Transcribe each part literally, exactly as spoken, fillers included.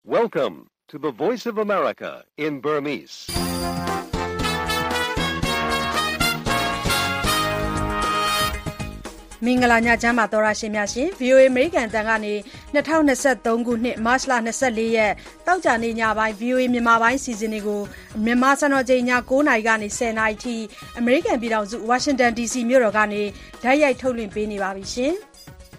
Welcome to the Voice of America in Burmese. ။မင်္ဂလာညချမ်းပါသောရရှင်များရှင် ဗွီအိုအေ အမေရိကန်တန်ကနေ၂၀၂၃ခုနှစ်မတ်လ၂၄ရက်တောက်ကြနေညပိုင်း ဗွီအိုအေမြန်မာပိုင်းစီစဉ်တွေကိုမြန်မာစံတော်ချိန်ည၉နာရီကနေ၁၀နာရီထိအမေရိကန်ပြည်ထောင်စုဝါရှင်တန် ဒီစီ မြို့တော်ကနေဓာတ်ရိုက်ထုတ်လွှင့်ပေးနေပါပြီရှင်။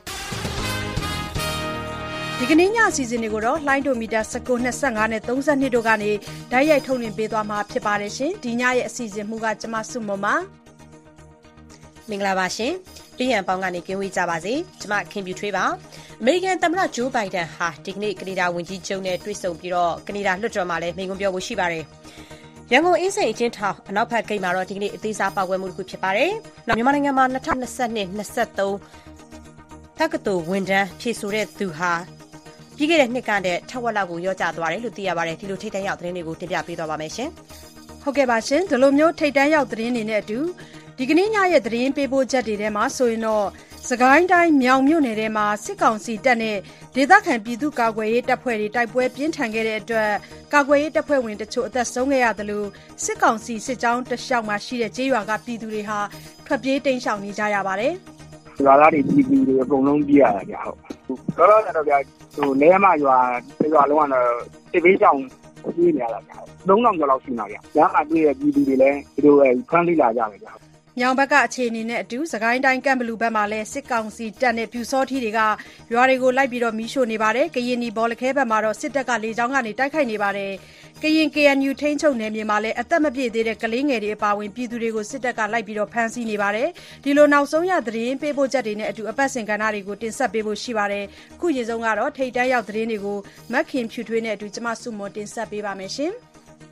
ဒီကနေ့ညအစီအစဉ်တွေကိုတော့လှိုင်းဒိုမီတာ၁၉ ၂၅နဲ့၃၂တို့ကနေဓာတ်ရိုက်ထုတ်လွှင့်ပေးသွားမှာဖြစ်ပါတယ်ရှင်။ဒီညရဲ့အစီအစဉ်မှုကကျမစုမမမင်္ဂလာပါရှင်။ပြည်ရန်ပေါင်းကနေကင်းဝေးကြပါစေ။ကျမခင်ပြူထွေးပါ။အမေရိကန်သမ္မတဂျိုးဘိုင်ဒန်ဟာဒီကနေ့ကနေဒါဝန်ကြီးချုပ်နဲ့တွေ့ဆုံပြီးတော့ကနေဒါလွှတ်တော်မှာလည်းမိန့်ခွန်းပြောဖို့ရှိပါတယ်။ရန်ကုန်အင်းစိန်အကျဉ်းထောင်အနောက်ဘက်ဂိတ်မှာတော့ဒီကနေ့အသေးစားပေါက်ကွဲမှုတစ်ခုဖြစ်ပါတယ်။နောက်မြန်မာနိုင်ငံမှာ၂၀၂၂ ၂၃တက္ကသိုလ်ဝန်ထမ်းဖြည့်ဆို့တဲ့သူဟာပြီးခဲ့တဲ့နှစ်ကတည်းကထက်ဝက်လောက်ကိုရော့ကျသွားတယ်လို့သိရပါတယ်။ဒီလိုထိတ်တန့်ရောက်သတင်းတွေကိုတင်ပြပေးသွားပါမယ်ရှင်။ဟုတ်ကဲ့ပါရှင်။ဒီလိုမျိုးထိတ်တန့်ရောက်သတင်းတွေနဲ့အတူဒီကနေ့ညရဲ့သတင်းပေးပို့ချက်တွေထဲမှာဆိုရင်တော့စကိုင်းတိုင်းမြောင်မြို့နယ်ထဲမှာစစ်ကောင်စီတပ်နဲ့ဒေသခံပြည်သူ့ကာကွယ်ရေးတပ်ဖွဲ့တွေတိုက်ပွဲပြင်းထန်ခဲ့တဲ့အတွက်ကာကွယ်ရေးတပ်ဖွဲ့ဝင်တချို့အသက်ဆုံးခဲ့ရတယ်လို့စစ်ကောင်စီစစ်ကြောင်းတလျှောက်မှာရှိတဲ့ကျေးရွာကပြည်သူတွေဟာထွက်ပြေးတိမ်းရှောင်နေကြရပါတယ်။ရွာသားတွေပြည်သူတွေအကုန်လုံးပြေးရတာကြာဟုတ်။တော်တော်တော့ကြာဟိုလဲမရွာရွာလုံးကတော့စစ်ဘေးရှောင်ပြေးနေရတာကြာ။သုံးထောင်ကျော်လောက်ရှိနေကြ။ညမှာတွေ့ရပြည်သူတွေလည်းဒီလိုအဲဖမ်းလိလာကြတယ်ကြာ။မြောင်ဘက်ကအခြေအနေနဲ့အတူစကိုင်းတိုင်းကံဘလူဘက်မှာလည်းစစ်ကောင်စီတပ်နဲ့ပြူစောထီတွေကရွာတွေကိုလိုက်ပြီးတော့မီးရှို့နေပါတယ်။ကရင်နီဘော်လခဲဘက်မှာတော့စစ်တပ်ကလေကြောင်းကနေတိုက်ခိုက်နေပါတယ်။ကရင် ကေအန်ယူ ထိန်းချုပ်နယ်မြေမှာလည်းအသက်မပြည့်သေးတဲ့ကလေးငယ်တွေအပါအဝင်ပြည်သူတွေကိုစစ်တပ်ကလိုက်ပြီးတော့ဖမ်းဆီးနေပါတယ်။ဒီလိုနောက်ဆုံးရသတင်းပေးပို့ချက်တွေနဲ့အတူအပတ်စဉ်ကဏ္ဍတွေကိုတင်ဆက်ပေးဖို့ရှိပါတယ်။ခုရေဆုံးကတော့ထိတ်တန့်ရောက်သတင်းတွေကိုမက်ခင်ဖြူထွေးနဲ့အတူကျမစုမွန်တင်ဆက်ပေးပါမယ်ရှင်။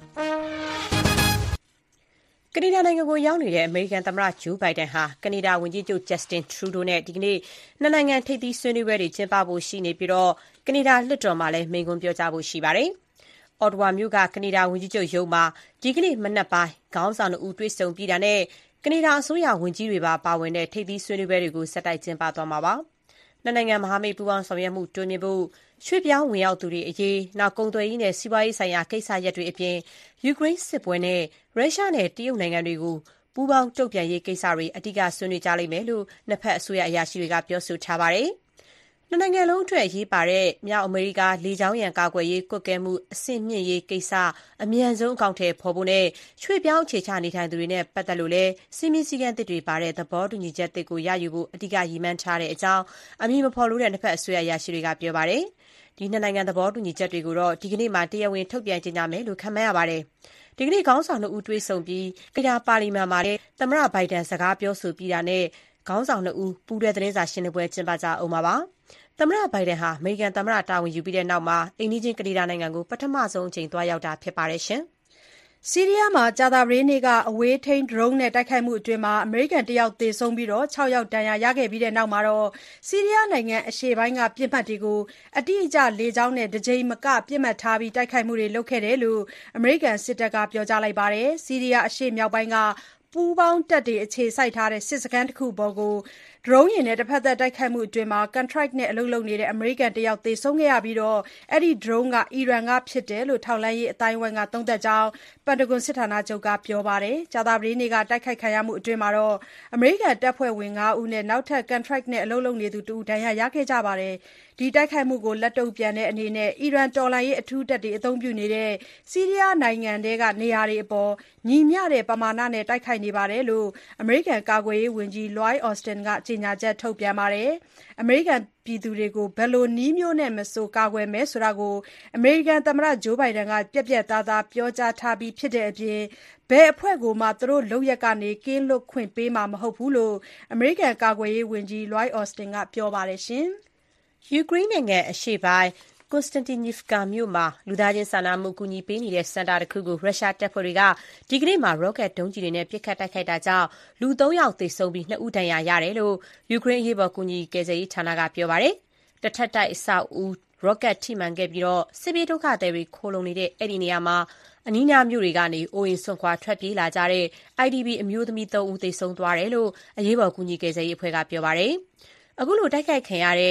ကနေဒါနိုင်ငံကိုရောက်နေတဲ့အမေရိကန်သမ္မတဂျိုးဘိုင်ဒန်ဟာကနေဒါဝန်ကြီးချုပ်ဂျက်စတင်ထရူးဒိုနဲ့ဒီကနေ့နှစ်နိုင်ငံထိပ်သီးဆွေးနွေးပွဲတွေကျင်းပဖို့ရှိနေပြီးတော့ကနေဒါလွှတ်တော်မှာလည်းမိန့်ခွန်းပြောကြားဖို့ရှိပါတယ်။အော်တဝါမြို့ကကနေဒါဝန်ကြီးချုပ်ရုံးမှာဒီကနေ့မနက်ပိုင်းခေါင်းဆောင်အုပ်တွေ့ဆုံပြီးတာနဲ့ကနေဒါအစိုးရဝန်ကြီးတွေပါပါဝင်တဲ့ထိပ်သီးဆွေးနွေးပွဲတွေကိုဆက်တိုက်ကျင်းပသွားမှာပါ။နှစ်နိုင်ငံမဟာမိတ်ပူးပေါင်းဆောင်ရွက်မှုတိုးမြှင့်ဖို့ရွှေ့ပြောင်းဝင်ရောက်သူတွေအရေးနောက်ကုန်သွယ်ရေးနဲ့စီးပွားရေးဆိုင်ရာကိစ္စရပ်တွေအပြင်ယူကရိန်းစစ်ပွဲနဲ့ရုရှားနဲ့တရုတ်နိုင်ငံတွေကိုပူးပေါင်းတုံ့ပြန်ရေးကိစ္စတွေအဓိကဆွေးနွေးကြလိမ့်မယ်လို့နှစ်ဖက်အစိုးရအရာရှိတွေကပြောဆိုထားပါတယ်။နှစ်နိုင်ငံလုံးအတွက်အရေးပါတဲ့မြောက်အမေရိကလေကြောင်းရန်ကာကွယ်ရေးကွပ်ကဲမှုအဆင့်မြင့်ရေးကိစ္စအမြန်ဆုံးအကောင့်ထဲပေါ်ဖို့နဲ့ရွှေ့ပြောင်းအခြေချနေထိုင်သူတွေနဲ့ပတ်သက်လို့လည်းစီမင်းစည်းကမ်းသစ်တွေပါတဲ့သဘောတူညီချက်သစ်ကိုရယူဖို့အဓိကရည်မှန်းထားတဲ့အကြောင်းအမည်မဖော်လိုတဲ့နှစ်ဖက်အစိုးရအရာရှိတွေကပြောပါတယ်။ဒီနှစ်နိုင်ငံသဘောတူညီချက်တွေကိုတော့ဒီကနေ့မှတရားဝင်ထုတ်ပြန်ကြေညာမယ်လို့ခန့်မှန်းရပါတယ်။ဒီကနေ့ခေါင်းဆောင်နှစ်ဦးတွေ့ဆုံပြီးကနေဒါပါလီမန်မှာလည်းသမ္မတဘိုင်ဒန်စကားပြောဆိုပြီးတာနဲ့ခေါင်းဆောင်နှစ်ဦးပူးတွဲသတင်းစာရှင်းလင်းပွဲကျင်းပကြအောင်ပါပါ။သမ္မတဘိုင်ဒန်ဟာအမေရိကန်သမ္မတတာဝန်ယူပြီးတဲ့နောက်မှာအိမ်နီးချင်းကနေဒါနိုင်ငံကိုပထမဆုံးအကြိမ်သွားရောက်တာဖြစ်ပါတယ်ရှင်။ဆီးရီးယားမှာကြာသပတေးနေ့ကအဝေးထိန်းဒရုန်းနဲ့တိုက်ခိုက်မှုအတွင်းအမေရိကန်တယောက်သေဆုံးပြီးခြောက်ယောက်ဒဏ်ရာရခဲ့ပြီးတဲ့နောက်မှာဆီးရီးယားနိုင်ငံအရှေ့ပိုင်းကပစ်မှတ်တွေကိုအတိအကျလေကြောင်းနဲ့တကြိမ်မကပစ်မှတ်ထားပြီးတိုက်ခိုက်မှုတွေလုပ်ခဲ့တယ်လို့အမေရိကန်စစ်တပ်ကပြောကြားလိုက်ပါတယ်။ဆီးရီးယားအရှေ့မြောက်ပိုင်းကပူးပေါင်းတပ်တွေအခြေစိုက်ထားတဲ့စစ်စခန်းတစ်ခုပေါ်ကိုဒရုန်းယာဉ်နဲ့တစ်ဖက်သက်တိုက်ခိုက်မှုအတွင်းကန်ထရိုက်နဲ့အလုပ်လုပ်နေတဲ့အမေရိကန်တယောက်သေဆုံးခဲ့ရပြီးအဲဒီဒရုန်းကအီရန်ကဖြစ်တယ်လို့ထောက်လှမ်းရေးအသိုင်းအဝိုင်းကသုံးသပ်ကြောင်းပန်တဂွန်စစ်ဌာနချုပ်ကပြောပါတယ်။ကြာသပတေးနေ့ကတိုက်ခိုက်ခံရမှုအတွင်းအမေရိကန်တပ်ဖွဲ့ဝင်ငါးဦးနဲ့နောက်ထပ်ကန်ထရိုက်နဲ့အလုပ်လုပ်နေသူတဦးဒဏ်ရာရခဲ့ကြပါတယ်။ဒီတိုက်ခိုက်မှုကိုလက်တုံ့ပြန်တဲ့အနေနဲ့အီရန်တော်လှန်ရေးအထူးတပ်တွေအသုံးပြုနေတဲ့ဆီးရီးယားနိုင်ငံထဲကနေရာတွေအပေါ်ညီမျှတဲ့ပမာဏနဲ့တိုက်ခိုက်နေပါတယ်လို့အမေရိကန်ကာကွယ်ရေးဝန်ကြီး Lloyd Austin ကကြေညာချက်ထုတ်ပြန်ပါတယ်။အမေရိကန်ပြည်သူတွေကိုဘယ်လိုနည်းမျိုးနဲ့မဆိုကာကွယ်မယ်ဆိုတာကိုအမေရိကန်သမ္မတဂျိုးဘိုင်ဒန်ကပြတ်ပြတ်သားသားပြောကြားထားပြီးဖြစ်တဲ့အပြင်ဘယ်အဖွဲ့ကိုမှသူတို့လုပ်ရက်ကနေကင်းလွတ်ခွင့်ပေးမှာမဟုတ်ဘူးလို့အမေရိကန်ကာကွယ်ရေးဝန်ကြီး Lloyd Austin ကပြောပါတယ်ရှင်။ယူကရိန်းနိုင်ငံအရှေ့ပိုင်းKonstantinivka မြို့မှာလူသားချင်းစာနာမှုကူညီပေးနေတဲ့စင်တာတစ်ခုကိုရုရှားတပ်ဖွဲ့တွေကဒီကနေ့မှာရော့ကတ်ဒုံးကျည်တွေနဲ့ပစ်ခတ်တိုက်ခိုက်တာကြောင့်လူသုံးယောက်သေဆုံးပြီးနှစ်ဦးဒဏ်ရာရတယ်လို့ယူကရိန်းအရေးပေါ်ကူညီကယ်ဆယ်ရေးဌာနကပြောပါတယ်။တစ်ထပ်တိုက်အဆောက်အဦရော့ကတ်ထိမှန်ခဲ့ပြီးတော့စစ်ပြေးဒုက္ခသည်တွေခိုလုံနေတဲ့အဲ့ဒီနေရာမှာအနီးနားမြို့တွေကနေအိုးအိမ်စွန့်ခွာထွက်ပြေးလာကြတဲ့ အိုင်ဒီပီ အမျိုးသမီးသုံးဦးသေဆုံးသွားတယ်လို့အရေးပေါ်ကူညီကယ်ဆယ်ရေးအဖွဲ့ကပြောပါတယ်။အခုလိုတိုက်ခိုက်ခံရတဲ့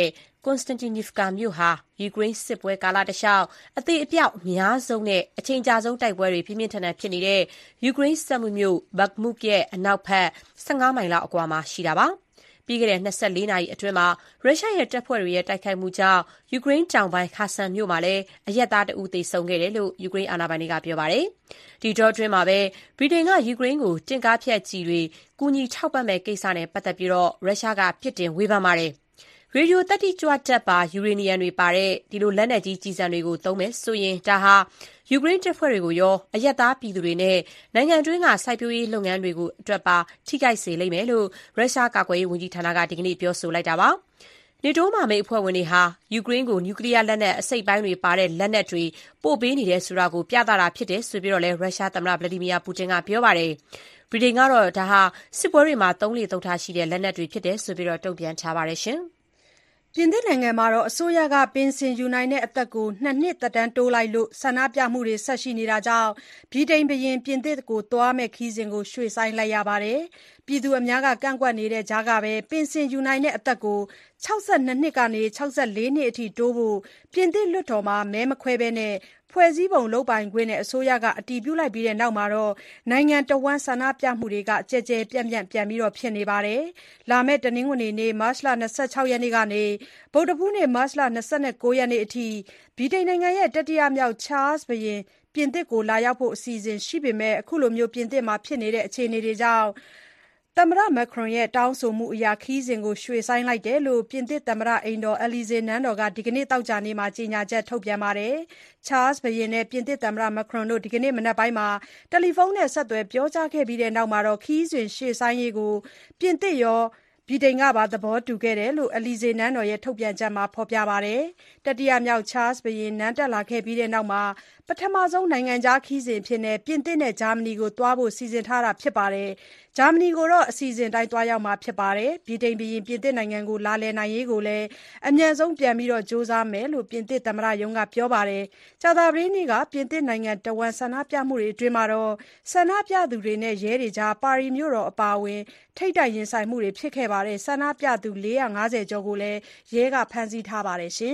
Konstantinivka မြို့ဟာယူကရိန်းစစ်ပွဲကာလတလျှောက်အသေးအပြောက်အများဆုံးနဲ့အချိန်ကြာဆုံးတိုက်ပွဲတွေပြင်းပြင်းထန်ထန်ဖြစ်နေတဲ့ယူကရိန်းစက်မှုမြို့ Bakhmut ရဲ့အနောက်ဘက်ဆယ့်ငါးမိုင်လောက်အကွာမှာရှိတာပါ။ပြီးခဲ့တဲ့နှစ်ဆယ့်လေးနာရီအတွင်းမှာရုရှားရဲ့တပ်ဖွဲ့တွေရဲ့တိုက်ခိုက်မှုကြောင့်ယူကရိန်းတောင်ပိုင်း Kherson မြို့မှာလည်းအရပ်သားတဦးသေဆုံးခဲ့တယ်လို့ယူကရိန်းအာဏာပိုင်တွေကပြောပါတယ်။ဒီတောအတွင်းမှာပဲဗြိတိန်ကယူကရိန်းကိုတင့်ကားဖြတ်ကျည်တွေကူညီထောက်ပံ့မဲ့ကိစ္စနဲ့ပတ်သက်ပြီးရုရှားကပြစ်တင်ဝေဖန်ပါတယ်။ရေဒီယိုသတ္တိကြွဓာတ်ပါယူရေနီယံတွေပါတဲ့ဒီလိုလက်နက်ကြီးကျည်ဆံတွေကိုသုံးမယ်ဆိုရင်ဒါဟာယူကရိန်းတပ်ဖွဲ့တွေကိုရောအရပ်သားပြည်သူတွေနဲ့နိုင်ငံတွင်းကစိုက်ပျိုးရေးလုပ်ငန်းတွေကိုအတွက်ပါထိခိုက်စေလိမ့်မယ်လို့ရုရှားကာကွယ်ရေးဝန်ကြီးဌာနကဒီကနေ့ပြောဆိုလိုက်တာပါ။ နေတိုးမဟာမိတ်အဖွဲ့ဝင်တွေဟာယူကရိန်းကိုနျူကလ িয়ার လက်နက်အစိတ်ပိုင်းတွေပါတဲ့လက်နက်တွေပို့ပေးနေတယ်ဆိုတာကိုပြသတာဖြစ်တယ်ဆိုပြီးတော့လည်းရုရှားသမ္မတဗလာဒီမီယာပူတင်ကပြောပါတယ်။ဗြိတိန်ကတော့ဒါဟာစစ်ပွဲတွေမှာသုံးလေသုံးထားရှိတဲ့လက်နက်တွေဖြစ်တယ်ဆိုပြီးတော့တုံ့ပြန်ထားပါတယ်ရှင်။ပြင်သစ်နိုင်ငံမှာအစိုးရကပင်စင်ယူနိုင်တဲ့အသက်ကိုနှစ်နှစ်သက်တမ်းတိုးလိုက်လို့ဆန္ဒပြမှုတွေဆက်ရှိနေတာကြောင့်ဗြိတိန်ဘုရင်ပြင်သစ်ကိုသွားမယ့်ခရီးစဉ်ကိုရွှေ့ဆိုင်းလိုက်ရပါတယ်။ပြည်သူအများကကန့်ကွက်နေတဲ့ကြားကပဲပင်စင်ယူနိုင်တဲ့အသက်ကို၆၂နှစ်ကနေ၆၄နှစ်အထိတိုးဖို့ပြင်သစ်လွှတ်တော်မှာမဲမခွဲဘဲဖွဲ့စည်းပုံလုပ်ပိုင်ခွင့်နဲ့အစိုးရကအတည်ပြုလိုက်ပြီးတဲ့နောက်မှာနိုင်ငံတဝန်းဆန္ဒပြမှုတွေကကျယ်ကျယ်ပြန့်ပြန့်ပြန်ဖြစ်နေပါတယ်။လာမယ့်တနင်္ဂနွေနေ့မတ်လ၂၆ရက်နေ့ကနေဗုဒ္ဓဟူးနေ့မတ်လ၂၉ရက်နေ့အထိဗြိတိန်နိုင်ငံရဲ့တတိယမြောက်ချားလ်စ်ဘုရင်ပြင်သစ်ကိုလာရောက်ဖို့အစီအစဉ်ရှိပေမဲ့အခုလိုပြင်သစ်မှာဖြစ်နေတဲ့အခြေအနေတွေကြောင့်သမ္မတမက်ခရွန်ရဲ့တောင်းဆိုမှုအရခရီးစဉ်ကိုရွှေ့ဆိုင်းလိုက်တယ်လို့ပြင်သစ်သမ္မတအိမ်တော် Élysée နန်းတော်ကဒီကနေ့သောကြာနေ့မှာကြေညာချက်ထုတ်ပြန်ပါတယ်။ ချားလ်စ်ဘုရင်နဲ့ပြင်သစ်သမ္မတမက်ခရွန်တို့ဒီကနေ့မနက်ပိုင်းမှာတယ်လီဖုန်းနဲ့ဆက်သွယ်ပြောကြားခဲ့ပြီးတဲ့နောက်မှာခရီးစဉ်ရွှေ့ဆိုင်းရေးကိုပြင်သစ်ရောဗြိတိန်ကပါသဘောတူခဲ့တယ်လို့ Élysée နန်းတော်ရဲ့ထုတ်ပြန်ချက်မှာဖော်ပြပါတယ်။တတိယမြောက်ချားလ်စ်ဘုရင်နန်းတက်လာခဲ့ပြီးတဲ့နောက်မှာပထမဆုံးနိုင်ငံခြားခရီးစဉ်အဖြစ်ပြင်သစ်နဲ့ဂျာမနီကိုသွားဖို့စီစဉ်ထားတာဖြစ်ပါတယ်။ဂျာမနီကိုတော့အစီအစဉ်တိုင်းသွားရောက်မှာဖြစ်ပါတယ်။ဗြိတိန်ဘုရင်ပြင်သစ်နိုင်ငံကိုလာလည်နိုင်ရေးကိုလည်းအမြန်ဆုံးပြန်ပြီးကြိုးစားမယ်လို့ပြင်သစ်သမ္မတရုံးကပြောပါတယ်။ကြာသပတေးနေ့ကပြင်သစ်နိုင်ငံတဝန်းဆန္ဒပြမှုတွေအတွင်းဆန္ဒပြသူတွေနဲ့ရဲတွေကြားပါရီမြို့တော်အပါအဝင်ထိပ်တိုက်ရင်ဆိုင်မှုတွေဖြစ်ခဲ့ပါတယ်။ဆန္ဒပြသူ၄၅၀ကျော်ကိုလည်းရဲကဖမ်းဆီးထားပါတယ်။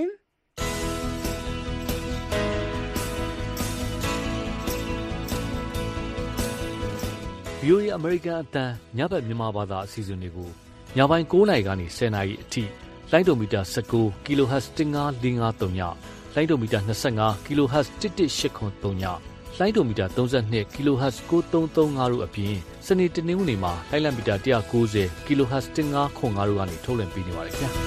ဗွီအိုအေ အမေရိကန်အသံညဘက်မြန်မာဘာသာအစီအစဉ်တွေကိုညပိုင်း၉နာရီကနေ၁၀နာရီအထိလိုင်းဒိုမီတာ၁၉ kHz ၁၅၄၅၃ညလိုင်းဒိုမီတာ၂၅ kHz ၁၁၈ခွန်၃ညလိုင်းဒိုမီတာ၃၂ kHz ၉၃၃၅တို့အပြင်စနေတနင်္ဂနွေမှာလိုင်းလံမီတာ၁၉၀ kHz ၁၅ခွန်၅တို့ကနေထုတ်လွှင့်ပေးနေပါတယ်ခင်ဗျာ။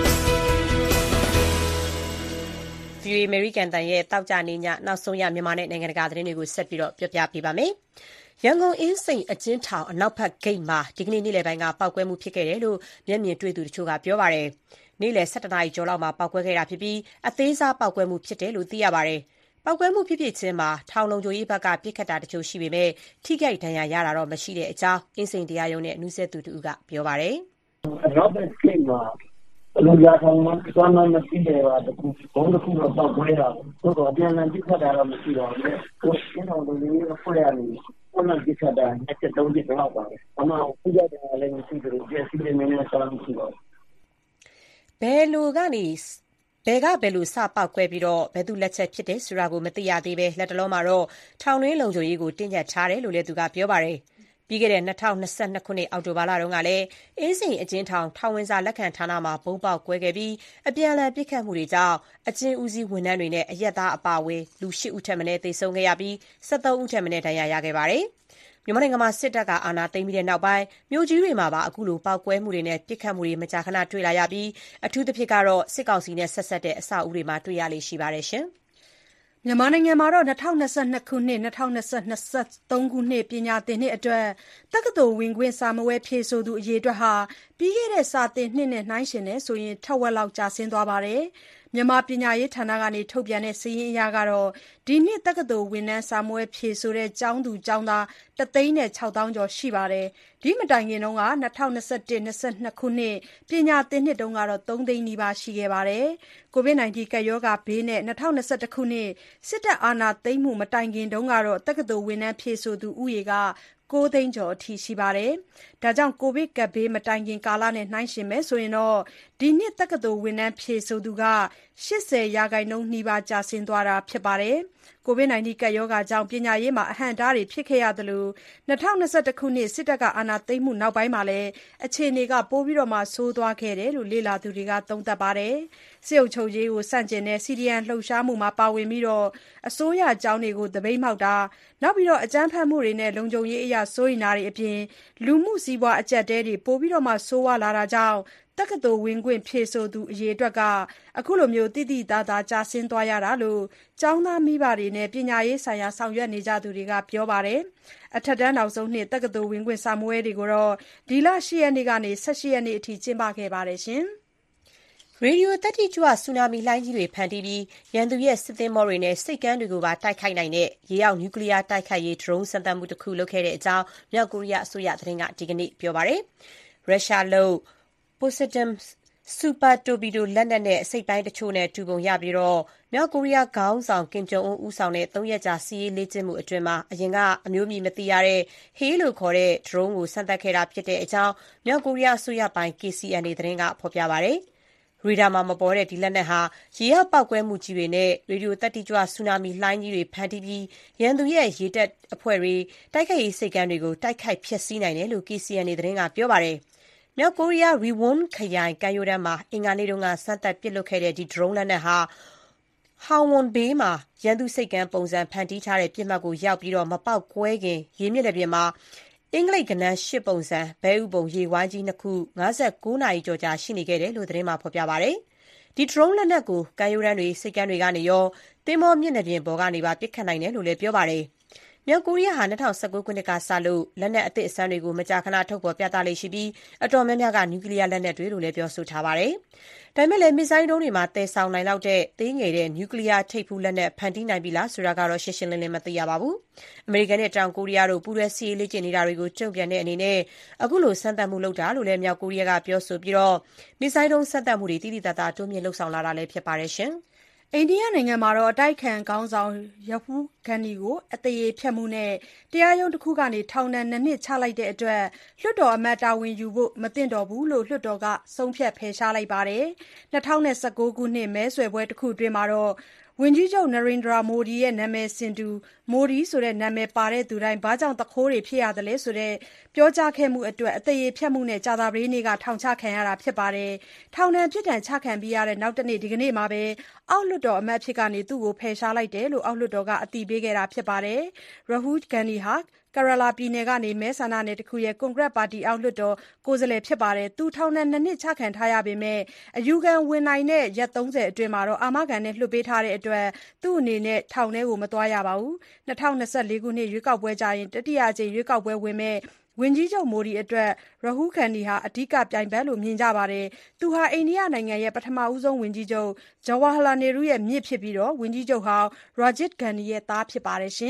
ဗွီအိုအေ American တန်ရဲ့တောက်ကြနေညနောက်ဆုံးရမြန်မာနဲ့နိုင်ငံတကာသတင်းတွေကိုဆက်ပြီးတော့ပြောပြပေးပါမယ်။ရန်ကုန်အင်းစိန်အကျဉ်းထောင်အနောက်ဘက်ဂိတ်မှာဒီကနေ့နေ့လယ်ပိုင်းကပေါက်ကွဲမှုဖြစ်ခဲ့တယ်လို့မျက်မြင်တွေ့သူတချို့ကပြောပါတယ်။နေ့လယ်၁၁နာရီကျော်လောက်မှာပေါက်ကွဲခဲ့တာဖြစ်ပြီးအသေးစားပေါက်ကွဲမှုဖြစ်တယ်လို့သိရပါတယ်။ပေါက်ကွဲမှုဖြစ်ဖြစ်ချင်းမှာထောင်လုံခြုံရေးဘက်ကပြစ်ခတ်တာတချို့ရှိပေမဲ့ထိခိုက်ဒဏ်ရာရတာတော့မရှိတဲ့အကြောင်းအင်းစိန်တရားရုံးနဲ့အနုဆက်သူတူကပြောပါတယ်။အနောက်ဘက်ဂိတ်မှာလူရဆောင်မှသွားမှမရှိတယ်ပါတခုဘုံတစ်ခုတော့ပေါက်ကွဲတာဆိုတော့အပြန်အလှန်ပြစ်ခတ်တာတော့မရှိတော့ဘူး။ကိုယ်ရှင်းအောင်လူကြီးကဖွဲ့ရတယ်ဘုန်းကြီးကတာနှစ်ချက်သုံးချက်လောက်ပါပဲ။အမှန်ကိုကြတယ်လည်းမရှိဘူး။ကျစီနေနေဆောင်းမရှိတော့ဘယ်လိုကနေဘယ်ကဘယ်လိုစပေါက်ကွဲပြီးတော့ဘယ်သူလက်ချက်ဖြစ်တယ်ဆိုတာကိုမသိရသေးပဲလက်တလုံးမှာတော့ထောင်တွင်းလုံခြုံရေးကိုတင်းကျပ်ထားတယ်လို့လည်းသူကပြောပါတယ်။ပြီးခဲ့တဲ့၂၀၂၂ခုနှစ်အောက်တိုဘာလတုန်းကလည်းအင်းစိန်အကျဉ်းထောင်ထောင်ဝင်စာလက်ခံဌာနမှာဘုံပေါက်ကွဲခဲ့ပြီးအပြန်အလှန်ပစ်ခတ်မှုတွေကြောင့်အကျဉ်းဦးစီးဝန်ထမ်းတွေနဲ့အရက်သားအပါအဝင်လူ၈ဦးထက်မနည်းသေဆုံးခဲ့ရပြီး၁၃ဦးထက်မနည်းဒဏ်ရာရခဲ့ပါတယ်။မြန်မာနိုင်ငံမှာစစ်တပ်ကအာဏာသိမ်းပြီးတဲ့နောက်ပိုင်းမြို့ကြီးတွေမှာပါအခုလိုပေါက်ကွဲမှုတွေနဲ့ပစ်ခတ်မှုတွေမကြာခဏတွေ့လာရပြီးအထူးသဖြင့်ကတော့စစ်ကောင်စီနဲ့ဆက်ဆက်တဲ့အဆောက်အဦတွေမှာတွေ့ရလေရှိပါတယ်ရှင်။မြန်မာနိုင်ငံမှာ၂၀၂၂ခုနှစ်-၂၀၂၃ခုနှစ်ပညာသင်နှစ်အတွက်တက္ကသိုလ်ဝင်ခွင့်စာမေးပွဲဖြေဆိုသူအရေအတွက်ဟာပြီးခဲ့တဲ့စာသင်နှစ်နဲ့နှိုင်းယှဉ်ရင်ထက်ဝက်လောက်ကျဆင်းသွားပါတယ်။မြန်မာပညာရေးဌာနကထုတ်ပြန်တဲ့စာရင်းအရဒီနှစ်တက္ကသိုလ်ဝင်တန်းစာမေးပွဲဖြေဆိုတဲ့ကျောင်းသူကျောင်းသားတသိန်းခြောက်သောင်းကျော်ရှိပါတယ်။ဒီမတိုင်ခင်က၂၀၂၁-၂၂ခုနှစ်ပညာသင်နှစ်တုန်းကတော့သုံးသိန်းနီးပါးရှိခဲ့ပါတယ်။ ကိုဗစ် ၁၉ ကပ်ရောဂါဘေးနဲ့၂၀၂၁ခုနှစ်စစ်တပ်အာဏာသိမ်းမှုမတိုင်ခင်တုန်းကတော့တက္ကသိုလ်ဝင်တန်းဖြေဆိုသူဦးရေကိုးသိန်းကျော်အထိရှိပါတယ်။ဒါကြောင့်ကိုဗစ်ကပ်ဘေးမတိုင်ခင်ကာလနဲ့နှိုင်းယှဉ်မယ်ဆိုရင်တော့ဒီနှစ်တက္ကသိုလ်ဝင်တန်းဖြေဆိုသူက၈၀ရာခိုင်နှုန်းနီးပါးကျဆင်းသွားတာဖြစ်ပါတယ်။ ကိုဗစ် ကပ်ရောဂါကြောင့်ပညာရေးမှာအဟန့်အတားတွေဖြစ်ခဲ့ရသလို၂၀၂၁ခုနှစ်စစ်တပ်ကအာဏာသိမ်းမှုနောက်ပိုင်းမှာလည်းအခြေအနေကပိုဆိုးသွားခဲ့တယ်လို့လေ့လာသူတွေကသုံးသပ်ပါတယ်။ စစ်အုပ်ချုပ်ရေးကိုဆန့်ကျင်တဲ့ စီဒီအမ် လှုပ်ရှားမှုမှာပါဝင်ပြီးအစိုးရကျောင်းတွေကိုသပိတ်မှောက်တာ၊ အကြမ်းဖက်မှုတွေနဲ့လုံခြုံရေးအရစိုးရိမ်တာတွေအပြင် လူမှုစီးပွားအကျပ်အတည်းတွေပိုဆိုးဝါးလာတာကြောင့်တက္ကသိုလ်ဝင်ခွင့်ဖြေဆိုသူအရေအတွက်အခုလိုသိသိသာသာကျဆင်းသွားရတာလို့ကျောင်းသားမိဘတွေနဲ့ပညာရေးဆိုင်ရာဆောင်ရွက်နေကြသူတွေကပြောပါတယ်။ အထက်တန်းနောက်ဆုံးနှစ်တက္ကသိုလ်ဝင်ခွင့်စာမေးပွဲတွေကိုတော့ဒီလ၈ရက်နေ့ကနေ၁၈ရက်နေ့အထိကျင်းပခဲ့ပါတယ်။ရေဒီယိုသတ္တိကြွဆူနာမီလှိုင်းကြီးတွေဖန်တီးပြီးရန်သူရဲ့စစ်သင်္ဘောတွေနဲ့ဆိပ်ကမ်းတွေကိုပါတိုက်ခိုက်နိုင်တဲ့ရေအောက်နျူကလ িয়ারတိုက်ခိုက်ရေးဒရုန်းစမ်းသပ်မှုတခုလုပ်ခဲ့တဲ့အကြောင်းမြောက်ကိုရီးယားအစိုးရသတင်းကဒီကနေ့ပြောပါတယ်။ ရုရှားလုပ် Poseidon Super Torpedo လက်နက်နဲ့အစိတ်အပိုင်းတချို့နဲ့တူပုံရပြီးမြောက်ကိုရီးယားခေါင်းဆောင် Kim Jong Un ဦးဆောင်တဲ့သုံးရက်ကြာစစ်ရေးလေ့ကျင့်မှုအတွင်းအရင်ကအမျိုးအမည်မသိရတဲ့ Hae လို့ခေါ်တဲ့ဒရုန်းကိုစမ်းသပ်ခဲ့တာဖြစ်တဲ့အကြောင်းမြောက်ကိုရီးယားအစိုးရပိုင် ကေ စီ အန် အေ သတင်းကဖော်ပြပါတယ်။ ရေဒါမှာမပေါ်တဲ့ဒီလက်နက်ဟာရေအောက်ပေါက်ကွဲမှုကြီးတွေနဲ့ရေဒီယိုသတ္တိကြွဆူနာမီလှိုင်းကြီးတွေဖန်တီးပြီးရန်သူရဲ့ရေတပ်အဖွဲ့တွေတိုက်ခိုက်ရေးဆိပ်ကမ်းတွေကိုတိုက်ခိုက်ဖျက်ဆီးနိုင်တယ်လို့ ကေ စီ အန် အေ သတင်းကပြောပါတယ်။ မြောက်ကိုရီးယား Riwon ခရိုင်ကမ်းရိုးတန်းမှာအင်္ဂါနေ့ကစမ်းသပ်ပစ်လွှတ်ခဲ့တဲ့ဒီဒရုန်းလက်နက်ဟာ Halwon-Bay မှာရန်သူဆိပ်ကမ်းပုံစံဖန်တီးထားတဲ့ပစ်မှတ်ကိုရောက်ပြီးမပေါက်ကွဲခင်ရေမျက်နှာပြင်မှာအင်္ဂလိပ်ဂဏန်း ၈ ပုံစံဘဲဥပုံရေဝိုင်းကြီး နှစ် ခု ၅၉ နာရီကျော်ကြာရှိနေခဲ့တယ်လို့သတင်းမှာဖော်ပြပါတယ်။ ဒီဒရုန်းလက်နက်ကိုကမ်းရိုးတန်းတွေဆိပ်ကမ်းတွေကနေရောသင်္ဘောမျက်နှာပြင်ပေါ်ကနေပါပစ်ခတ်နိုင်တယ်လို့လည်းပြောပါတယ်။ မြောက်ကိုရီးယားဟာ၂၀၁၉ ခုနှစ်ကစလို့လက်နက်အသစ်အဆန်းတွေကိုမကြာခဏထုတ်ဖော်ပြသလေ့ရှိပြီးအတော်များများကနျူကလ িয়ারလက်နက်တွေလို့လည်းပြောဆိုထားပါတယ်။ ဒါပေမဲ့လည်းမစ်ဇိုင်းဒုံးတွေမှာသယ်ဆောင်နိုင်လောက်တဲ့သေးငယ်တဲ့နျူကလ িয়ারထိပ်ဖူးလက်နက်ဖန်တီးနိုင်ပြီလားဆိုတာကတော့ရှင်းရှင်းလင်းလင်းမသိရပါဘူး။ အမေရိကန်နဲ့တောင်ကိုရီးယားတို့ပူးတွဲစစ်ရေးလေ့ကျင့်နေတာတွေကိုတုံ့ပြန်တဲ့အနေနဲ့အခုလိုစမ်းသပ်မှုလုပ်တာလို့လည်းမြောက်ကိုရီးယားကပြောဆိုပြီးမစ်ဇိုင်းဒုံးစမ်းသပ်မှုတွေသိသိသာသာတိုးမြှင့်လုပ်ဆောင်လာတာလည်းဖြစ်ပါတယ်။အိန္ဒိယနိုင်ငံမှာအတိုက်အခံခေါင်းဆောင် Rahul Gandhi ကိုအသရေဖျက်မှုနဲ့တရားရုံးတခုကထောင်ဒဏ်နှစ်နှစ်ချလိုက်တဲ့အတွက်လွှတ်တော်အမတ်တာဝန်ယူဖို့မသင့်တော်ဘူးလို့လွှတ်တော်ကဆုံးဖြတ်ဖယ်ရှားလိုက်ပါတယ်။ ၂၀၁၉ ခုနှစ်မဲဆွယ်ပွဲတခုအတွင်း ဝန်ကြီးချုပ် Narendra Modi ရဲ့နာမည်ဆင်တူ Modi ဆိုတဲ့နာမည်ပါသူတိုင်း ဘာကြောင့်သူခိုးတွေဖြစ်ရသလဲဆိုတဲ့ပြောကြားခဲ့မှုအတွက်အသရေဖျက်မှုနဲ့ကြာသပတေးနေ့ကထောင်ချခံရတာဖြစ်ပါတယ်။ ထောင်ဒဏ်ပြစ်ဒဏ်ချခံပြီးနောက်တနေ့ဒီကနေ့မှာပဲအောက်လွှတ်တော်အမတ်အဖြစ်ကနေဖယ်ရှားလိုက်တယ်လို့အောက်လွှတ်တော်ကအသိပေးခဲ့တာဖြစ်ပါတယ်။ Rahul Gandhi ဟာ Kerala ပြည်နယ်ကနေမဲဆန္ဒနယ်တခုရဲ့ ကွန်ဂရက်ပါတီအောက်လွှတ်တော်ကိုယ်စားလှယ်ဖြစ်ပါတယ်။ သူထောင်ဒဏ်နှစ်နှစ်ချခံထားရပေမဲ့ အယူခံဝင်နိုင်တဲ့ရက်သုံးဆယ်အတွင်းအာမခံနဲ့လွှတ်ပေးထားတဲ့အတွက်သူ့အနေနဲ့ ထောင်မသွားရပါဘူး။ ၂၀၂၄ ခုနှစ်ရွေးကောက်ပွဲကျရင် တတိယအကြိမ်ရွေးကောက်ပွဲဝင်မယ့် ဝန်ကြီးချုပ် Modi အတွက် Rahul Gandhi ဟာအဓိကပြိုင်ဘက်လို့မြင်ကြပါတယ်။ သူဟာ အိန္ဒိယနိုင်ငံရဲ့ပထမဆုံးဝန်ကြီးချုပ် Jawaharlal Nehru ရဲ့မြစ်ဖြစ်ပြီး ဝန်ကြီးချုပ်ဟောင်း Rajiv Gandhi ရဲ့သားဖြစ်ပါတယ်။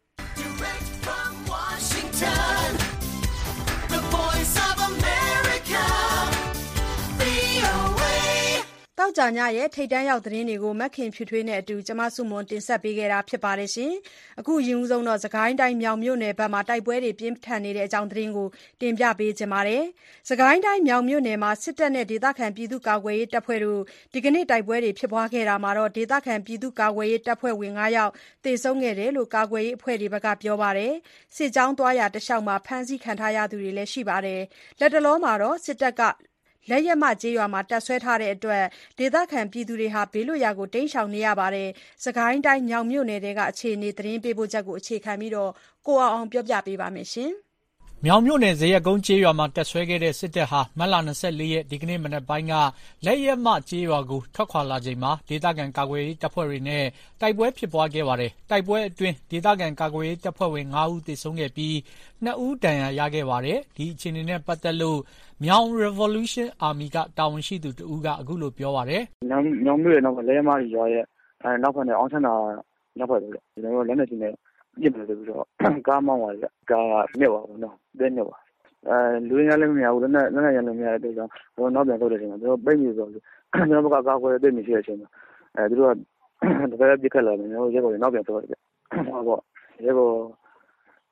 VOA သောကြာညရဲ့ထိပ်တန်းရောက်သတင်းတွေကိုမခင်ဖြူထွေးနဲ့အတူမဆုမွန်တင်ဆက်ပေးခဲ့တာဖြစ်ပါတယ်။ အခုအရင်ဆုံးစစ်ကိုင်းတိုင်းမြောင်မြို့နယ်ဘက်မှာတိုက်ပွဲတွေပြင်းထန်နေတဲ့အကြောင်းသတင်းကိုတင်ပြပေးချင်ပါတယ်။ စစ်ကိုင်းတိုင်းမြောင်မြို့နယ်မှာစစ်တပ်နဲ့ဒေသခံပြည်သူ့ကာကွယ်ရေးတပ်ဖွဲ့တို့ဒီကနေ့တိုက်ပွဲတွေဖြစ်ပွားခဲ့တာမှာဒေသခံပြည်သူ့ကာကွယ်ရေးတပ်ဖွဲ့ဝင် ငါး ယောက်သေဆုံးခဲ့တယ်လို့ကာကွယ်ရေးအဖွဲ့တွေဘက်ကပြောပါတယ်။ စစ်ကြောင်းသွားရာတလျှောက်ဖမ်းဆီးခံထားရသူတွေလည်းရှိပါတယ်။ လတ်တလောမှာစစ်တပ်ကလက်ယက်မကျေးရွာမှာတပ်စွဲထားတဲ့အတွက်ဒေသခံပြည်သူတွေဘေးလွတ်ရာတိမ်းရှောင်နေရပါတယ်။ စစ်ကိုင်းတိုင်းမြောင်မြို့နယ်ထဲကအခြေအနေသတင်းပေးပို့ချက်ကိုအခြေခံပြီးကိုအောင်အောင်ကပြောပြပါမယ်။မြောင်မြို့နယ်ဇရပ်ကုန်းကျေးရွာမှာတပ်စွဲခဲ့တဲ့စစ်တပ်ဟာမတ်လ၂၄ရက်ဒီကနေ့မနက်ပိုင်းကလက်ယက်မကျေးရွာကိုထွက်ခွာလာချိန်မှာဒေသခံကာကွယ်ရေးတပ်ဖွဲ့တွေနဲ့တိုက်ပွဲဖြစ်ပွားခဲ့ပါတယ်။ တိုက်ပွဲအတွင်းဒေသခံကာကွယ်ရေးတပ်ဖွဲ့ဝင် ငါး ဦးသေဆုံးခဲ့ပြီး နှစ် ဦးဒဏ်ရာရခဲ့ပါတယ်။ ဒီအခြေအနေနဲ့ပတ်သက်လို့မြောင် Revolution Army ကတာဝန်ရှိသူတဦးကအခုလိုပြောပါတယ်။ "မြောင်မြို့နယ်လက်ယက်မရွာရဲ့အနောက်ဘက်နဲ့အောင်ချမ်းသာမြောက်ဘက်ပေါ့ဗျ။ ကျွန်တော်တို့လက်နက်ကြီးနဲ့ပစ်မယ်ဆိုပြီးတော့ကားမောင်းသွားတယ်ဗျ။ ကားကမြုပ်သွားတာပေါ့နော်။သဲမြုပ်သွားတယ်။လူအင်အားလည်းမများဘူး။လက်နက်ရံလို့မရတဲ့အတွက်ကြောင့်ကျွန်တော်တို့နောက်ပြန်ဆုတ်တဲ့အချိန်မှာကျွန်တော်တို့ပိတ်မိသွားလို့ကျွန်တော်တို့ဘက်ကကာကွယ်ရေးသိပ်မရှိတဲ့အချိန်မှာအဲသူတို့ကတဘက်တည်းပစ်ခတ်လာတယ်ကျွန်တော်တို့ရဲဘော်တွေနောက်ပြန်ဆုတ်ရတယ်ဗျ။ဟိုပါပေါ့ရဲဘော်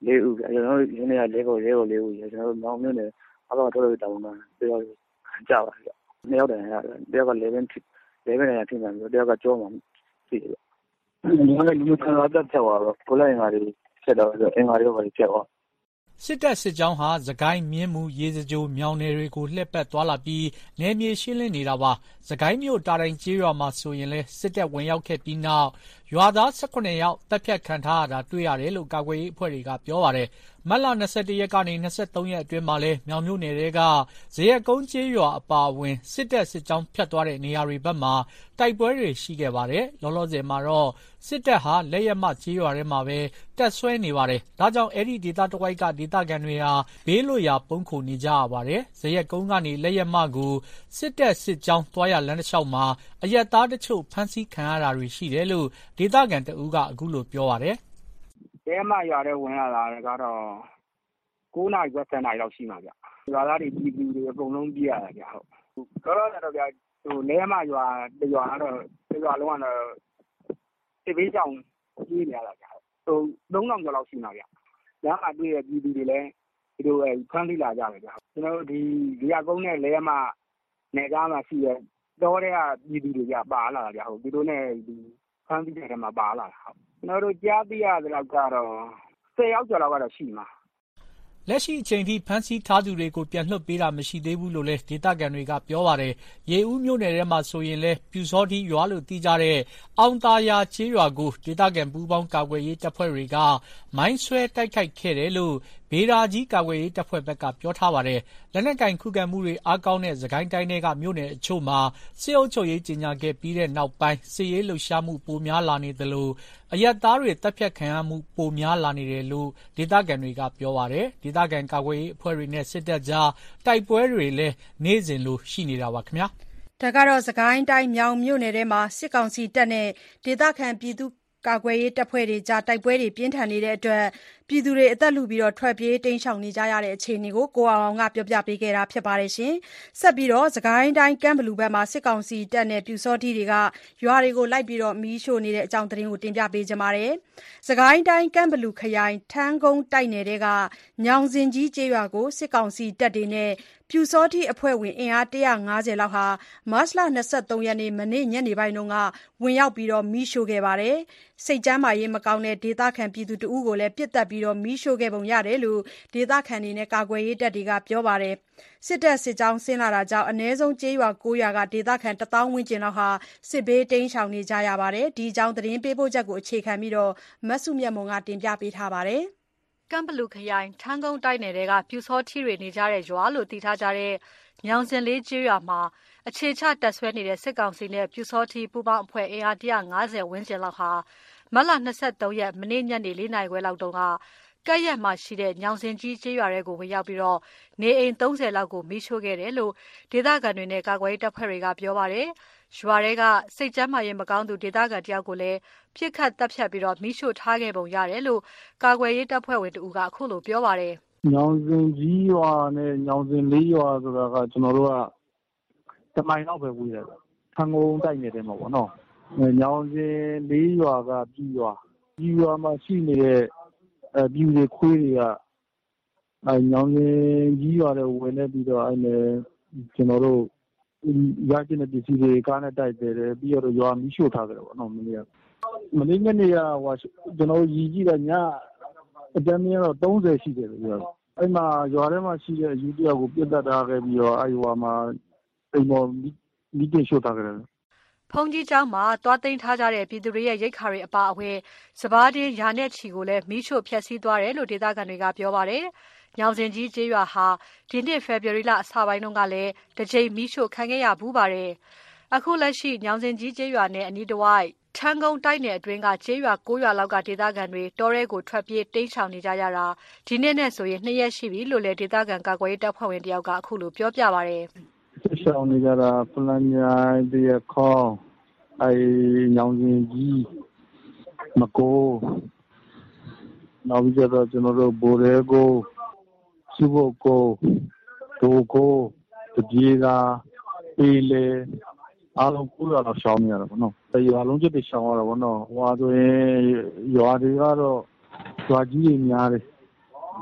လေးဦးဗျကျွန်တော်တို့ရင်းနေရလေးကိုလေးကိုလေးဦးရကျွန်တော်တို့မောင်မျိုးနဲ့အဘောတော်တော်တောင်းတာတယောက်ကြပါဗျနှစ်ယောက်တည်းရတယ်တယောက်ကလေဗင်လေဗင်နဲ့ထိမှန်ပြီးတယောက်ကကြောမှာဖြစ်တယ်ဗျဒီကနေ့လူခံရတဲ့ချက်ပါတော့ကိုလိုက်ငါတွေချက်တော့အင်္ဂါတွေပါချက်သွားစစ်တပ်စစ်ကြောင်းဟာစကိုင်းမြင်းမူရေစကြိုမြောင်နယ်တွေကိုလှည့်ပတ်သွားလာပြီးနယ်မြေရှင်းလင်းနေတာပါစကိုင်းမြို့တာတိုင်ကျေးရွာမှာဆိုရင်လဲစစ်တပ်ဝင်ရောက်ခဲ့ပြီးနောက်ရွာသား၁၈ယောက်တပ်ဖြတ်ခံထားရတာတွေ့ရတယ်လို့ကာကွယ်ရေးအဖွဲ့တွေကပြောပါတယ်မတ်လ၂၁ရက်ကနေ၂၃ရက်အတွင်းမှာလဲမြောင်မြို့နယ်တွေကဇေယျကုန်းကျေးရွာအပါအဝင်စစ်တပ်စစ်ကြောင်းဖြတ်သွားတဲ့နေရာတွေဘက်မှာတိုက်ပွဲတွေရှိခဲ့ပါတယ်လောလောဆယ်မှာတော့စစ်တပ်ဟာလက်ရမကျေးရွာထဲမှာပဲတပ်ဆွဲနေပါတယ်ဒါကြောင့်အဲ့ဒီဒေသတစ်ဝိုက်ကဒေသခံတွေဟာဘေးလွတ်ရာပုန်းခိုနေကြရပါတယ်ဇေယျကုန်းကနေလက်ရမကိုစစ်တပ်စစ်ကြောင်းသွားရလမ်းတစ်လျှောက်မှာအရက်သားတချို့ဖမ်းဆီးခံရတာတွေရှိတယ်လို့ဒေသခံတအူးကအခုလိုပြောပါတယ်ရဲမရွာတဲ့ဝင်လာတာကတော့၉နာရီခွဲ၁၀နာရီလောက်ရှိမှာဗျရွာသားတွေပြည်သူတွေအကုန်လုံးပြေးရတာဗျဟုတ်တော့တော့တော့ဗျဟိုလဲမရွာတရွာကတော့တရွာလုံးကတော့စစ်ဘေးကြောင်ပြေးနေရတာဗျဟို၃ထောင်ကျော်လောက်ရှိမှာဗျလမ်းမှာတွေ့ရပြည်သူတွေလည်းဒီလိုဖမ်းဆီးလာကြတယ်ဗျကျွန်တော်တို့ဒီဒီရကုန်းနဲ့လဲမနယ်ကားမှာရှိရတော့တဲ့ပြည်သူတွေကပါလာတာဗျဟုတ်ဒီလိုနဲ့ဒီဖမ်းဆီးတဲ့ထဲမှာပါလာတာဟုတ်ကျွန်တော်တို့ကြားသိရတဲ့လောက်ကတော့၁၀ယောက်ကျော်လောက်ကတော့ရှိမှာလက်ရှိအချိန်ထိဖမ်းဆီးထားသူတွေကိုပြန်လွှတ်ပေးတာမရှိသေးဘူးလို့လည်းဒေသခံတွေကပြောပါတယ်။ရေဦးမြို့နယ်ထဲမှာဆိုရင်လည်းပြူစောတိရွာလို့သိကြတဲ့အောင်သာယာကျေးရွာကိုဒေသခံပူးပေါင်းကာကွယ်ရေးတပ်ဖွဲ့တွေကမိုင်းဆွဲတိုက်ခိုက်ခဲ့တယ်လို့ဗေဒါကြီးကာကွယ်ရေးတပ်ဖွဲ့ဘက်ကပြောထားပါတယ်။လက်နက်ကင်ခုခံမှုတွေအားကောင်းတဲ့စကိုင်းတိုင်းတွေကမြို့နယ်အချို့မှာစစ်အုပ်ချုပ်ရေးကြီးညာခဲ့ပြီးတဲ့နောက်ပိုင်းစစ်ရေးလှုပ်ရှားမှုပိုများလာနေသလိုအရက်သားတွေတပ်ဖြတ်ခံရမှုပိုများလာနေတယ်လို့ဒေသခံတွေကပြောပါတယ်။ဒေသခံကာကွယ်ရေးအဖွဲ့တွေနဲ့စစ်တပ်ကြားတိုက်ပွဲတွေလည်းနေ့စဉ်လိုရှိနေတာပါခင်ဗျာ။ဒါကတော့စကိုင်းတိုင်းမြောင်မြို့နယ်ထဲမှာစစ်ကောင်စီတပ်နဲ့ဒေသခံပြည်သူကာကွယ်ရေးတပ်ဖွဲ့တွေကြားတိုက်ပွဲတွေပြင်းထန်နေတဲ့အတွက်ပြည်သူတွေအသက်လုပြီးထွက်ပြေးတိမ်းရှောင်နေကြရတဲ့အခြေအနေကိုကိုအောင်အောင်ကပြောပြပေးခဲ့တာဖြစ်ပါတယ်ရှင်။ဆက်ပြီးတော့စကိုင်းတိုင်းကမ်းဘလူဘက်မှာစစ်ကောင်စီတပ်နဲ့ပြူစောတိတွေကရွာတွေကိုလိုက်ပြီးတော့မီးရှို့နေတဲ့အကြောင်းသတင်းကိုတင်ပြပေးကြပါမယ်။စကိုင်းတိုင်းကမ်းဘလူခရိုင်ထန်းကုန်းတိုက်နယ်တွေကညောင်စင်ကြီးကျေးရွာကိုစစ်ကောင်စီတပ်တွေနဲ့ပြူစောတိအဖွဲ့ဝင်အင်အား၁၅၀လောက်ဟာမတ်လ၂၃ရက်နေ့မနေ့ညနေပိုင်းကဝင်ရောက်ပြီးတော့မီးရှို့ခဲ့ပါတယ်။စိတ်ကျန်းမာရေးမကောင်းတဲ့ဒေသခံပြည်သူတဦးကိုလည်းပစ်တက်ပြီးတော့မီးရှို့ခဲ့ပုံရတယ်လို့ဒေသခံတွေနဲ့ကာကွယ်ရေးတပ်တွေကပြောပါတယ်။စစ်တပ်စစ်ကြောင်းဆင်းလာတာကြောင့်အနည်းဆုံးကျေးရွာ၉ရွာကဒေသခံတသောင်းဝန်းကျင်လောက်ဟာစစ်ဘေးတိမ်းရှောင်နေကြရပါတယ်။ဒီအကြောင်းသတင်းပေးပို့ချက်ကိုအခြေခံပြီးတော့မဆုမြတ်မွန်ကတင်ပြပေးထားပါတယ်။ကမ်ဘလူခရိုင်ထန်းကုန်းတိုက်နယ်တွေကပြူစောထီတွေနေကြတဲ့ရွာလို့တည်ထားကြတဲ့ညောင်စင်လေးကျေးရွာမှာအခြေချတက်ဆွဲနေတဲ့စစ်ကောင်စီနဲ့ပြူစောထီပူပေါင်းအဖွဲ့အင်အား၁၅၀ဝန်းကျင်လောက်ဟာမတ်လ၂၃ရက်မနေ့ညနေ၄နာရီခွဲလောက်တုန်းကကက်ရက်မှာရှိတဲ့ညောင်စင်ကြီးကျေးရွာတွေကိုဝင်ရောက်ပြီးတော့နေအိမ်၃၀လောက်ကိုမီးရှို့ခဲ့တယ်လို့ဒေသခံတွေနဲ့ကာကွယ်ရေးတပ်ဖွဲ့တွေကပြောပါတယ်။ရွာတွေကစိတ်ကျန်းမာရေးမကောင်းသူဒေသခံတယောက်ကိုလည်းပြစ်ခတ်တပ်ဖြတ်ပြီးတော့မီးရှို့ထားခဲ့ပုံရတယ်လို့ကာကွယ်ရေးတပ်ဖွဲ့ဝင်တဦးကအခုလိုပြောပါတယ်။ညောင်စင်ကြီးရွာနဲ့ညောင်စင်လေးရွာဆိုတာကကျွန်တော်တို့ကတမိုင်လောက်ပဲဝေးတယ်။ထန်းကုန်းတိုက်နေတယ်မှာပေါ့နော်။ညောင်စင်လေးရွာကပြည်ရွာပြည်ရွာမှာရှိနေတဲ့အဲပြည်တွေခွေးတွေကအဲညောင်စင်ကြီးရွာတွေဝင်နေပြီးတော့အဲကျွန်တော်တို့ရကျင်တဲ့ပစ္စည်းတွေကားနဲ့တိုက်တယ်ပြီးတော့ရွာမီးရှို့ထားကြတယ်ပေါ့နော်မနေ့ကမနေ့ညနေကဟိုကျွန်တော်ရည်ကြည့်တဲ့ညအတန်းများတော့၃၀ရှိတယ်လို့ပြောတယ်အဲ့မှာရွာထဲမှာရှိတဲ့အယူတယောက်ကိုပြတ်တက်ထားခဲ့ပြီးတော့အဲရွာမှာအိမ်ပေါ်မီးတင်ရှို့ထားကြတယ်ဖုန်ကြီးကျောင်းမှာတွားသိမ်းထားကြတဲ့ပြည်သူတွေရဲ့ရိတ်ခါတွေအပါအဝင်စပားတင်းရာနဲ့ချီကိုလည်းမီးရှို့ဖျက်ဆီးသွားတယ်လို့ဒေသခံတွေကပြောပါတယ်။ညောင်စင်ကြီးကျေးရွာဟာဒီနှစ်ဖေဖော်ဝါရီလအစပိုင်းတုန်းကလည်းတစ်ချိန်မီးရှို့ခံခဲ့ရဘူးပါတယ်။အခုလက်ရှိညောင်စင်ကြီးကျေးရွာနဲ့အနီးတစ်ဝိုက်ထန်းကုန်းတိုက်နယ်အတွင်းကကျေးရွာ၉ရွာလောက်ကဒေသခံတွေတောထဲကိုထွက်ပြေးတိမ်းရှောင်နေကြရတာဒီနေ့နဲ့ဆိုရင်နှစ်ရက်ရှိပြီလို့လည်းဒေသခံကာကွယ်ရေးတပ်ဖွဲ့ဝင်တယောက်ကအခုလိုပြောပြပါတယ်။ရှောင်နေကြတာဖလန်ညာတရခေါင်းအဲညောင်စင်ကြီးမကိုနောက်ပြီးတော့ကျွန်တော်တို့ဘိုရဲကိုစုဖို့ကိုဒိုကိုတပြေကပေးလေအားလုံးကိုရတော့ရှောင်းနေရတာပေါ့နော်။ရွာလုံးချက်တွေရှောင်းရတာပေါ့နော်။ဟွာဆိုရင်ရွာတွေကတော့ရွာကြီးတွေများတယ်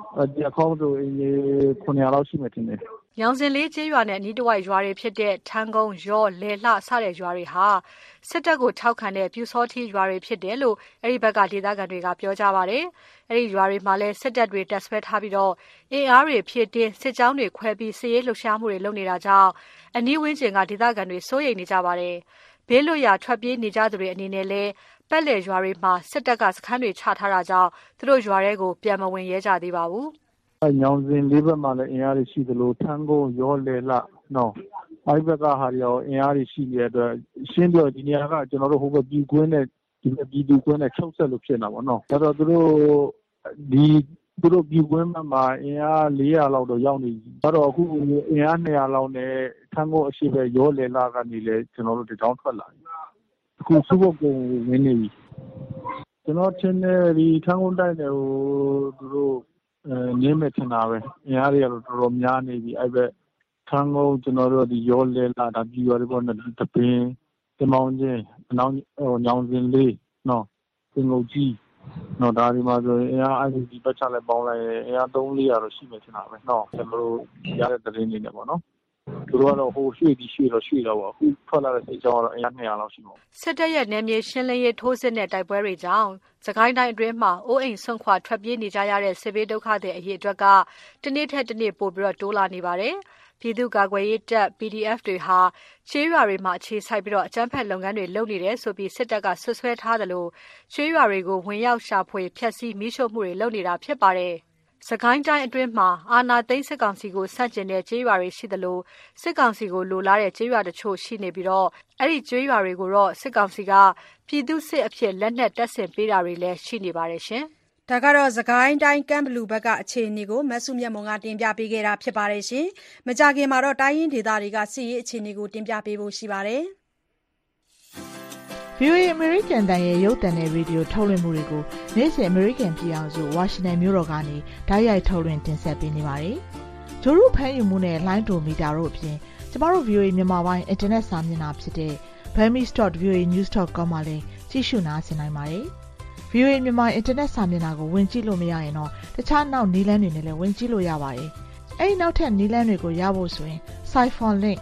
ဒီအကောင့်ဆိုအင်းခုနှစ်ရာလောက်ရှိမှတင်တယ်ညောင်စင်လေးကျေးရွာနဲ့အနီးတစ်ဝိုက်ရွာတွေဖြစ်တဲ့ထန်းကုန်းရော့လေလှစတဲ့ရွာတွေဟာစစ်တပ်ကိုထောက်ခံတဲ့ပြူစောထီးရွာတွေဖြစ်တယ်လို့အဲ့ဒီဘက်ကဒေသခံတွေကပြောကြပါတယ်အဲ့ဒီရွာတွေမှာလည်းစစ်တပ်တွေတပ်ဆွဲထားပြီးတော့အင်အားတွေဖြည့်တင်းစစ်ကြောင်းတွေခွဲပြီးစစ်ရေးလှုပ်ရှားမှုတွေလုပ်နေတာကြောင့်အနီးဝန်းကျင်ကဒေသခံတွေစိုးရိမ်နေကြပါတယ်ဘေးလွတ်ရာထွက်ပြေးနေကြသူတွေအနေနဲ့လည်းပတ်လည်ရွာတွေမှာစစ်တပ်ကစခန်းတွေချထားတာကြောင့်သူတို့ရွာတွေကိုပြန်မဝင်ရဲကြသေးပါဘူးညောင်စင်လေးဘက်မှာလည်းအင်အားတွေရှိသလိုထန်းကုန်းရောလေလနော်အဲ့ဘက်ကဟာရောအင်အားတွေရှိနေတဲ့အတွက်ရှင်းပြောဒီနေရာကကျွန်တော်တို့ဟိုဘက်ပြည်ကွင်းနဲ့ဒီဘက်ပြည်သူကွင်းနဲ့ချုပ်ဆက်လို့ဖြစ်နေတာပေါ့နော်ဒါတော့သူတို့ဒီသူတို့ပြည်ကွင်းမှာအင်အားလေးရာလောက်တော့ရောက်နေပြီဒါတော့အခုအင်အားနှစ်ရာလောက်နဲ့ထန်းကုန်းအရှိဘက်ရောလေလကနေလေကျွန်တော်တို့တကြောင်ထွက်လာပြီအခုစုဖို့ကိုဝင်နေပြီကျွန်တော်ထင်တယ်ဒီထန်းကုန်းတိုက်တယ်ဟိုသူတို့အဲနင်းမဲ့ထင်တာပဲအင်အားတွေကတော့တော်တော်များနေပြီအဲ့ဘက်ထန်းကုန်းကျွန်တော်တို့ဒီရောလဲလာတာပြီးရွာတွေပေါ့နော်တပင်းတမောင်းချင်းအနောင်ဟိုညောင်စင်လေးနော်သင်္ကုတ်ကြီးနော်ဒါဒီမှာဆိုရင်အင်အားအဲ့ဒီပတ်ချလိုက်ပေါင်းလိုက်အင်အားသုံးလေးရာတော့ရှိမယ်ထင်တာပဲနော်ကျွန်တော်တို့ရတဲ့သတင်းတွေနဲ့ပေါ့နော်သူတို့ကတော့ဟိုရွှေ့ပြီးရွှေ့တော့ရွှေ့တော့ပါအခုထွက်လာတဲ့စိတ်ကြောင်းကတော့အင်အားနှစ်ရာလောက်ရှိပါစစ်တပ်ရဲ့နယ်မြေရှင်းလင်းရေးထိုးစစ်နဲ့တိုက်ပွဲတွေကြောင့်စကိုင်းတိုင်းအတွင်းမှာအိုးအိမ်ဆွန့်ခွာထွက်ပြေးနေကြရတဲ့စစ်ဘေးဒုက္ခတွေအရေးအတွက်ကတနေ့ထက်တနေ့ပိုပြီးတော့တိုးလာနေပါတယ်ပြည်သူ့ကာကွယ်ရေးတပ် P D F တွေဟာချေးရွာတွေမှာအခြေစိုက်ပြီးတော့အကြမ်းဖက်လုပ်ငန်းတွေလုပ်နေတယ်ဆိုပြီးစစ်တပ်ကဆွဆွဲထားတယ်လို့ချေးရွာတွေကိုဝင်ရောက်ရှာဖွေဖျက်ဆီးမိရှို့မှုတွေလုပ်နေတာဖြစ်ပါတယ်စကိုင်းတိုင်းအတွင်းမှာအာဏာသိမ်းစစ်ကောင်စီကိုဆန့်ကျင်တဲ့ကြေးရွာတွေရှိသလိုစစ်ကောင်စီကိုလိုလားတဲ့ကြေးရွာတချို့ရှိနေပြီးတော့အဲ့ဒီကြေးရွာတွေကိုတော့စစ်ကောင်စီကပြည်သူစစ်အဖြစ်လက်နက်တပ်ဆင်ပေးတာတွေလည်းရှိနေပါတယ်ရှင်။ဒါကတော့စကိုင်းတိုင်းကမ်ဘလူဘက်ကအခြေအနေကိုမဆုမြတ်မွန်ကတင်ပြပေးခဲ့တာဖြစ်ပါတယ်ရှင်။မကြခင်မှာတော့တိုင်းရင်းဒေသတွေကစစ်ရေးအခြေအနေကိုတင်ပြပေးဖို့ရှိပါတယ်။ဗီအိုအေ American တန်ရဲ့ရုပ်သံနဲ့ရေဒီယိုထုတ်လွှင့်မှုတွေကိုနေ့စဉ် American ပြည်အောင်စုဝါရှင်တန်မြို့တော်ကနေဓာတ်ရိုက်ထုတ်လွှင့်တင်ဆက်ပေးနေပါတယ်။ဂျိုရုဖမ်းယူမှုနဲ့လိုင်းဒိုမီတာတို့အပြင်ကျမတို့ ဗီအိုအေ မြန်မာပိုင်းအင်တာနက်စာမျက်နှာဖြစ်တဲ့ burmese dot v o a news dot com မှာလည်းကြည့်ရှုနားဆင်နိုင်ပါတယ်။ ဗီအိုအေ မြန်မာအင်တာနက်စာမျက်နှာကိုဝင်ကြည့်လို့မရရင်တော့တခြားနောက်နည်းလမ်းတွေနဲ့လည်းဝင်ကြည့်လို့ရပါတယ်။အဲဒီနောက်ထပ်နည်းလမ်းတွေကိုရဖို့ဆိုရင် Siphon link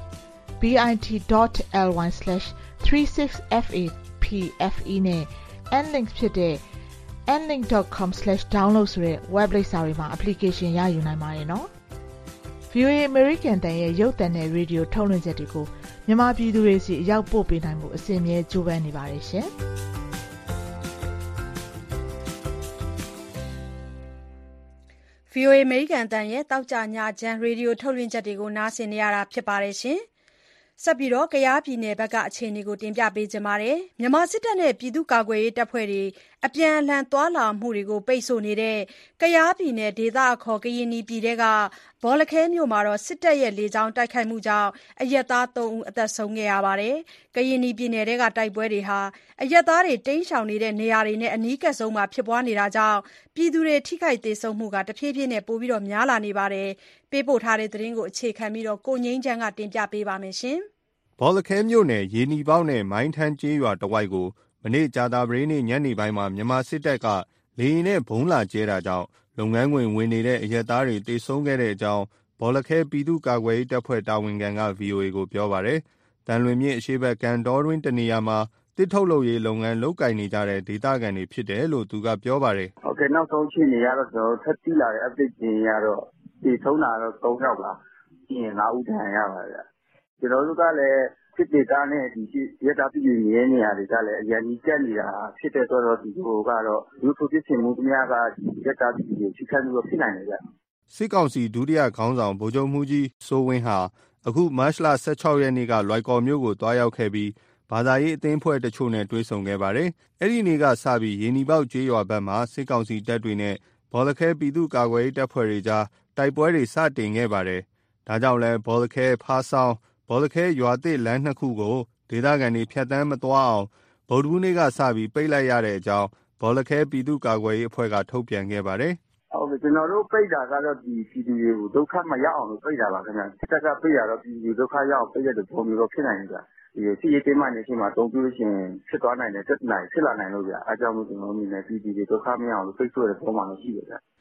bit dot l y slash three six f a p f e နဲ့ nlink ဖြစ်တဲ့ nlink dot com slash download ဆိုတဲ့ web လိပ်စာတွေမှာ application ရယူနိုင်ပါတယ်နော်။ ဗီအိုအေ American တန်ရဲ့ရုပ်သံနဲ့ရေဒီယိုထုတ်လွှင့်ချက်တွေကိုမြန်မာပြည်သူတွေစီအရောက်ပို့ပေးနိုင်မှုအစဉ်အမြဲကြိုးပမ်းနေပါတယ်ရှင်။ဗီအိုအေ American တန်ရဲ့တောက်ကြညချမ်းရေဒီယိုထုတ်လွှင့်ချက်တွေကိုနားဆင်နေရတာဖြစ်ပါတယ်ရှင်။ဆက်ပြီးတော့ကယားပြည်နယ်ဘက်ကအခြေအနေကိုတင်ပြပေးကြပါမယ်။မြန်မာစစ်တပ်နဲ့ပြည်သူ့ကာကွယ်ရေးတပ်ဖွဲ့တွေအပြန်အလှန်သွာလာမှုတွေကိုပိတ်ဆို့နေတဲ့ကယားပြည်နယ်ဒေသအခေါ်ကရင်နီပြည်ကဘောလခဲမြို့မှာစစ်တပ်ရဲ့လေကြောင်းတိုက်ခိုက်မှုကြောင့်အရပ်သားသုံးဦးအသက်ဆုံးခဲ့ရပါတယ်။ကရင်နီပြည်နယ်ထဲကတိုက်ပွဲတွေဟာအရပ်သားတွေတိမ်းရှောင်နေတဲ့နေရာတွေနဲ့အနီးကပ်ဆုံးမှာဖြစ်ပွားနေတာကြောင့်ပြည်သူတွေထိခိုက်ဒေဆုံးမှုကတဖြည်းဖြည်းနဲ့ပိုပြီးတော့များလာနေပါတယ်။ပေးပို့ထားတဲ့သတင်းကိုအခြေခံပြီးတော့ကိုငိမ့်ချမ်းကတင်ပြပေးပါမယ်ရှင်။ဘောလခဲမြို့နယ်ရေနီပေါက်နဲ့မိုင်းထန်းကျေးရွာတဝိုက်ကိုမနေ့ကြာသပတေးနေ့ညနေပိုင်းမှာမြန်မာစစ်တပ်ကလေယာဉ်နဲ့ဘုံလာကျဲတာကြောင့်လုပ်ငန်းခွင်ဝင်နေတဲ့အရပ်သားတွေတေဆုံးခဲ့တဲ့အကြောင်းဘောလခဲပြည်သူ့ကာကွယ်ရေးတပ်ဖွဲ့တာဝန်ခံက ဗီအိုအေ ကိုပြောပါတယ်။တန်လွင်မြစ်အရှေ့ဘက်ကန်တော်တွင်းတနေရာမှာတစ်ထုတ်လုပ်ရေးလုပ်ငန်းလုပ်ကိုင်နေကြတဲ့ဒေသခံတွေဖြစ်တယ်လို့သူကပြောပါတယ်။ဟုတ်ကဲ့နောက်ဆုံးအခြေအနေကတော့ကျွန်တော်ထပ်ကြည့်လာတဲ့ update တွေကတော့ဒီဆုံးတာတော့သုံးယောက်ပါပြီးရင်ငါးဦးထန်ရပါတယ်။ကျွန်တော်တို့ကလည်းစစ်ဒေသနဲ့ဒီရတာပြည်နေတဲ့နေရာတွေကလည်းအရင်ကြီးကြက်နေတာဖြစ်တဲ့တော့ဒီဟိုကတော့လူထုဖြစ်ခြင်းမှုများကရတာပြည်တွေထိခိုက်မှုဖြစ်နိုင်တယ်ဗျ။စစ်ကောင်စီဒုတိယခေါင်းဆောင်ဗိုလ်ချုပ်မှုကြီးစိုးဝင်းဟာအခုမတ်လဆယ့်ခြောက်ရက်နေ့ကလွိုင်ကော်မြို့ကိုတွားရောက်ခဲ့ပြီးဘာသာရေးအသင်းဖွဲ့တချို့နဲ့တွေ့ဆုံခဲ့ပါတယ်။အဲ့ဒီနေ့ကစပြီးရေနီပေါက်ကျေးရွာဘက်မှာစစ်ကောင်စီတပ်တွေနဲ့ဘောလခဲပြည်သူ့ကာကွယ်ရေးတပ်ဖွဲ့တွေကြားတိုက်ပွဲတွေစတင်ခဲ့ပါတယ်။ဒါကြောင့်လဲဘောလခဲဖားဆောင်ဘောလခဲရွာသစ်လမ်းနှစ်ခုကိုဒေသခံတွေဖြတ်တန်းမသွားအောင်ဗုဒ္ဓဘူးနေ့ကစပြီးပိတ်လိုက်ရတဲ့အကြောင်းဘောလခဲပြည်သူ့ကာကွယ်ရေးအဖွဲ့ကထုတ်ပြန်ခဲ့ပါတယ်။ဟုတ်ကဲ့ကျွန်တော်တို့ပိတ်တာကတော့ဒီပြည်သူတွေကိုဒုက္ခမရောက်အောင်လို့ပိတ်တာပါခင်ဗျာ။စစ်တပ်ကပိတ်ရတော့ပြည်သူဒုက္ခရောက်အောင်ပိတ်ရတဲ့ပုံမျိုးတော့ဖြစ်နိုင်တယ်ဗျ။ဒီစီရေးတင်းမှနေချိန်မှာတုံးပြလို့ရှိရင်ဖြစ်သွားနိုင်တယ်တက်နိုင်ဖြစ်လာနိုင်လို့ဗျ။အဲကြောင့်မို့ကျွန်တော်တို့အနေနဲ့ပြည်သူတွေဒုက္ခမရောက်အောင်လို့ပိတ်ဆို့တဲ့ပုံမှန်လို့ရှိတယ်ဗျ။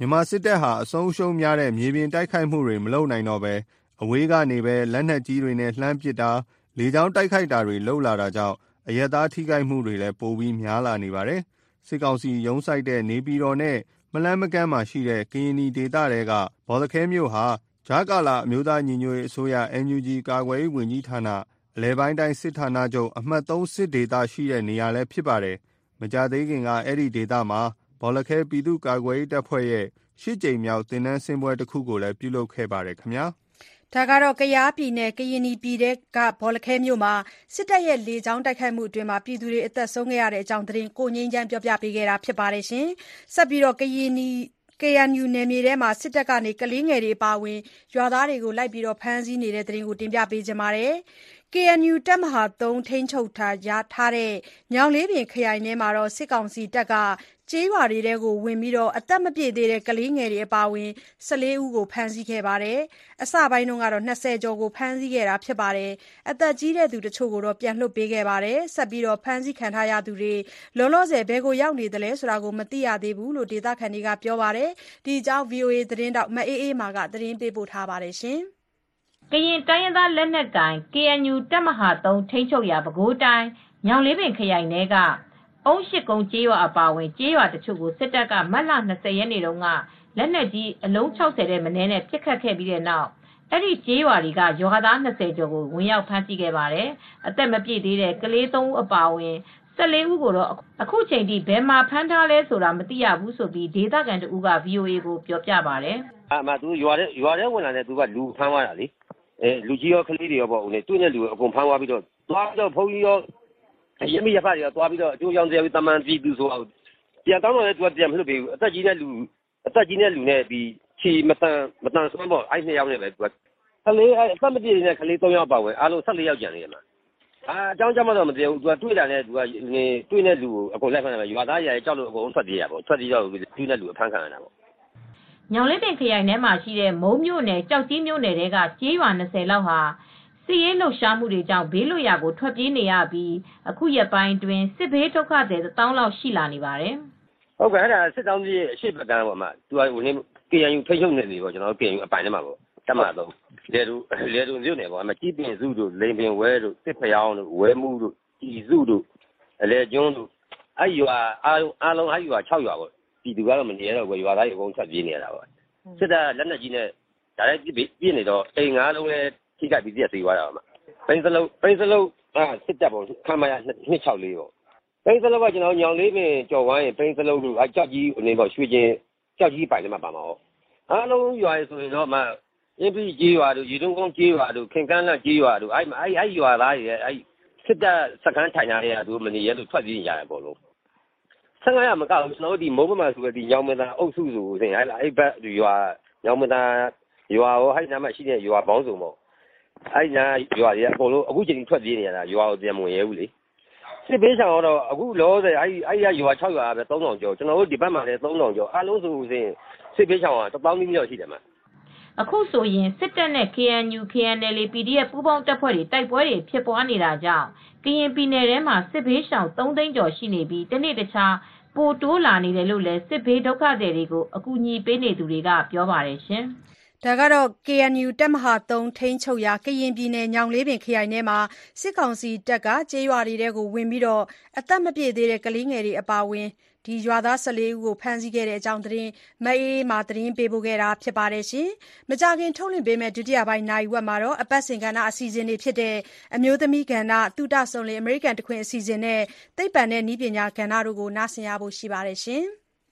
မြန်မာစစ်တပ်ဟာအဆုံးအရှုံးများတဲ့မြေပြင်တိုက်ခိုက်မှုတွေမလုပ်နိုင်တော့ဘဲအဝေးကနေပဲလက်နက်ကြီးတွေနဲ့လှမ်းပစ်တာလေကြောင်းတိုက်ခိုက်တာတွေလုပ်လာတာကြောင့်အရက်သားထိခိုက်မှုတွေလည်းပိုပြီးများလာနေပါတယ်။စစ်ကောင်စီရုံးဆိုင်တဲ့နေပြည်တော်နဲ့မလန်းမကမ်းမှာရှိတဲ့ကရင်နီဒေသတွေကဘော်လခဲမြို့ဟာဂျာကာလာအမျိုးသားညီညွတ်ရေးအစိုးရ အန်ယူဂျီ ကာကွယ်ရေးဝန်ကြီးဌာနအလဲပိုင်းတိုင်းစစ်ဌာနချုပ်အမှတ်သုံးစစ်ဒေသရှိတဲ့နေရာလည်းဖြစ်ပါတယ်။မကြသေးခင်ကအဲ့ဒီဒေသမှာဘော်လခဲပြည်သူ့ကာကွယ်ရေးတပ်ဖွဲ့ရဲ့ရှစ်ကြိမ်မြောက်တင်နန်းစင်ပွဲတစ်ခုကိုလည်းပြုလုပ်ခဲ့ပါတယ်ခင်ဗျာ။ဒါကတော့ကယားပြည်နယ်ကရင်နီပြည်တဲ့ကဘော်လခဲမြို့မှာစစ်တပ်ရဲ့လေကြောင်းတိုက်ခိုက်မှုအတွင်းမှာပြည်သူတွေအသက်ဆုံးခဲ့ရတဲ့အကြောင်းသတင်းကိုငိမ့်ချမ်းပြောပြပေးခဲ့တာဖြစ်ပါတယ်ရှင်။ဆက်ပြီးတော့ကရင်နီ ကေအန်ယူ နယ်မြေထဲမှာစစ်တပ်ကနေကလေးငယ်တွေအပါအဝင်ရွာသားတွေကိုလိုက်ပြီးဖမ်းဆီးနေတဲ့သတင်းကိုတင်ပြပေးချင်ပါတယ်။ ကေအန်ယူ တပ်မဟာသုံးထိန်းချုပ်ထားတဲ့ညောင်လေးပင်ခရိုင်ထဲမှာစစ်ကောင်စီတပ်ကကျေးရွာတွေထဲဝင်ပြီးအသက်မပြည့်သေးတဲ့ကလေးငယ်တွေအပါအဝင်၁၄ဦးကိုဖမ်းဆီးခဲ့ပါတယ်။အစပိုင်းက၂၀ကျော်ကိုဖမ်းဆီးခဲ့တာဖြစ်ပါတယ်။အသက်ကြီးသူတချို့ကိုတော့ပြန်လွှတ်ပေးခဲ့ပါတယ်။ဆက်ပြီးဖမ်းဆီးခံထားရသူတွေလောလောဆယ်ဘယ်ကိုရောက်နေသလဲဆိုတာကိုမသိရသေးဘူးလို့ဒေသခံတွေကပြောပါတယ်။ဒီအကြောင်း ဗွီအိုအေ သတင်းထောက်မအေးအေးမာကသတင်းပေးပို့ထားပါတယ်။ကရင်တိုင်းရင်းသားလက်နက်ကိုင် ကေအန်ယူ တပ်မဟာသုံးထိန်းချုပ်ရာပဲခူးတိုင်းညောင်လေးပင်ခရိုင်ထဲကအုန်းရှစ်ကုန်းကျေးရွာအပါအဝင်ကျေးရွာတချို့ကိုစစ်တပ်ကမတ်လ၂၀ရက်နေ့တုန်းကလက်နက်ကြီးအလုံး၆၀ထက်မနည်းနဲ့ပစ်ခတ်ခဲ့ပြီးတဲ့နောက်အဲဒီကျေးရွာတွေကရွာသား၂၀ကျော်ကိုဝင်ရောက်ဖမ်းဆီးခဲ့ပါတယ်။အသက်မပြည့်သေးတဲ့ကလေးသုံးဦးအပါအဝင်၁၄ဦးကိုတော့အခုချိန်ထိဘယ်မှာဖမ်းထားလဲဆိုတာမသိရဘူးလို့ဒေသခံတဦးက ဗွီအိုအေကိုပြောပြပါတယ်။အမှသူရွာထဲရွာထဲဝင်လာတဲ့သူကလူဖမ်းသွားတာလေ။အဲလူကြီးရောကလေးတွေရောပေါ့ဦးလေတွေ့တဲ့လူအကုန်ဖမ်းသွားပြီးတော့သွားပြီးတော့ဘုန်းကြီးရောရမီရဖတ်တွေသွားပြီးတော့အကျိုးရောင်းတရားတမန်ပြည်သူဆိုတော့ပြန်တောင်းတော့လည်းသူကပြန်မလွတ်ပေးဘူးအသက်ကြီးတဲ့လူအသက်ကြီးတဲ့လူနဲ့ဒီချီမတန်မတန်ဆွမ်းပေါ့အဲ့နှစ်ယောက်နဲ့ပဲသူကကလေးအဲ့အသက်မပြည့်တဲ့ကလေး၃ယောက်ပါဝင်အားလုံး၁၄ယောက်ကျန်နေတယ်မှာအာအကြောင်းကြောင့်တော့မသိဘူးသူကတွေ့တာနဲ့သူကတွေ့တဲ့လူကိုအကုန်လိုက်ဖမ်းတယ်ရွာသားရဲကြောက်လို့အကုန်ထွက်ပြေးရပေါ့ထွက်ပြေးတော့တွေ့တဲ့လူအဖမ်းခံရတာပေါ့ညောင်လေးပင်ခရိုင်ထဲမှာရှိတဲ့မုံမြို့နယ်ကြောက်ကြီးမြို့နယ်တွေကကျေးရွာ၂၀လောက်ဟာစစ်ရေးလှုပ်ရှားမှုတွေကြောင့်ဘေးလွတ်ရာကိုထွက်ပြေးနေရပြီးအခုရက်ပိုင်းတွင်စစ်ဘေးဒုက္ခသည်တစ်သောင်းလောက်ရှိလာနေပါတယ်။ဟုတ်ကဲ့အဲ့ဒါစစ်တောင်းကြီးအရှိတ်ပကံပေါ့မှာသူကဟိုနေ ကေအန်ယူ ထိချုပ်နေနေပေါ့ကျွန်တော်တို့ ကေအန်ယူ အပိုင်ထဲမှာပေါ့တတ်မှာတော့လေတူလေတူမြို့နယ်ပေါ့အမကြီးပင်စုတို့လိန်ပင်ဝဲတို့စစ်ဖျောင်းတို့ဝဲမှုတို့ဤစုတို့အလေကျွန်းတို့အဲ့ရွာအားလုံးအားလုံးအဲ့ရွာ၆ရွာပေါ့ဒီသူကတော့မနေရတော့ဘူးရွာသားတွေအကုန်ဆက်ပြေးနေရတာပေါ့စစ်တပ်လက်နက်ကြီးနဲ့ဒါလည်းပြည့်နေတော့အိမ်ငါးလုံးလည်းထိခိုက်ပြီးပြည့်သေးသွားတာပါပိန်းစလုံးပိန်းစလုံးအာစစ်တပ်ပေါ့ခမရ၂၆၄ပေါ့ပိန်းစလုံးကကျွန်တော်ညောင်လေးပင်ကြော်ဝိုင်းပိန်းစလုံးတို့အကြောက်ကြီးအနေပေါ့ရွှေချင်းကြောက်ကြီးပိုင်ထဲမှာပါမှာပေါ့အားလုံးရွာဆိုရင်တော့မှအင်းပြီးကြီးရွာတို့ရေတုံးကုန်းကြီးရွာတို့ခင်ကန်းလန့်ကြီးရွာတို့အဲ့အဲ့အဲ့ရွာသားတွေအဲ့စစ်တပ်စခန်းထိုင်ထားတဲ့သူမနေရလို့ထွက်ပြေးကြရပေါ့လို့ဆန်းရမကောက်ကျွန်တော်တို့ဒီမုံမမဆိုတဲ့ဒီညောင်မသားအုပ်စုဆိုရင်အဲ့အဲ့ဘက်ရွာညောင်မသားရွာဟိုဟိုက်နားမှာရှိတဲ့ရွာပေါင်းစုံပေါ့အဲ့ညာရွာတွေအကုန်လုံးအခုချိန်ထွက်ပြေးနေရတာရွာကိုပြန်မဝင်ရဘူးလေစစ်ပေးဆောင်တော့အခုလောဆယ်အဲ့အဲ့ရရွာ၆ရွာပဲ၃ထောင်ကျော်ကျွန်တော်တို့ဒီဘက်မှာလည်း၃ထောင်ကျော်အားလုံးဆိုရင်စစ်ပေးဆောင်ကတစ်ပေါင်းနီးကျော်ရှိတယ်မှာအခုဆိုရင်စစ်တပ်နဲ့ ကေအန်ယူ ကေအန်အယ်အေ ပီဒီအက်ဖ် ပူးပေါင်းတပ်ဖွဲ့တွေတိုက်ပွဲတွေဖြစ်ပွားနေတာကြောင့်ကရင်ပြည်နယ်ထဲမှာစစ်ဘေးရှောင်၃သိန်းကျော်ရှိနေပြီးတနေ့တခြားပိုတိုးလာနေတယ်လို့လည်းစစ်ဘေးဒုက္ခသည်တွေကိုအကူအညီပေးနေသူတွေကပြောပါတယ်ရှင်။ဒါကတော့ ကေအန်ယူ တပ်မဟာသုံးထိန်းချုပ်ရာကရင်ပြည်နယ်ညောင်လေးပင်ခရိုင်ထဲမှာစစ်ကောင်စီတပ်ကကျေးရွာတွေထဲဝင်ပြီးအသက်မပြည့်သေးတဲ့ကလေးငယ်တွေအပါအဝင်ရွာသား၁၄ဦးကိုဖမ်းဆီးခဲ့တဲ့အကြောင်းသတင်းမအေးအေးမာသတင်းပေးပို့ခဲ့တာဖြစ်ပါတယ်။မကြာခင်ထုတ်လွှင့်ပေးမယ့်ဒုတိယပိုင်းနာရီဝက်မှာတော့အပတ်စဉ်ကဏ္ဍအစီအစဉ်တွေဖြစ်တဲ့အမျိုးသမီးကဏ္ဍသုတဆုံလင်အမေရိကန်တခွင်အစီအစဉ်နဲ့သိပ္ပံနဲ့နည်းပညာကဏ္ဍတို့ကိုနားဆင်ရဖို့ရှိပါတယ်ရှင်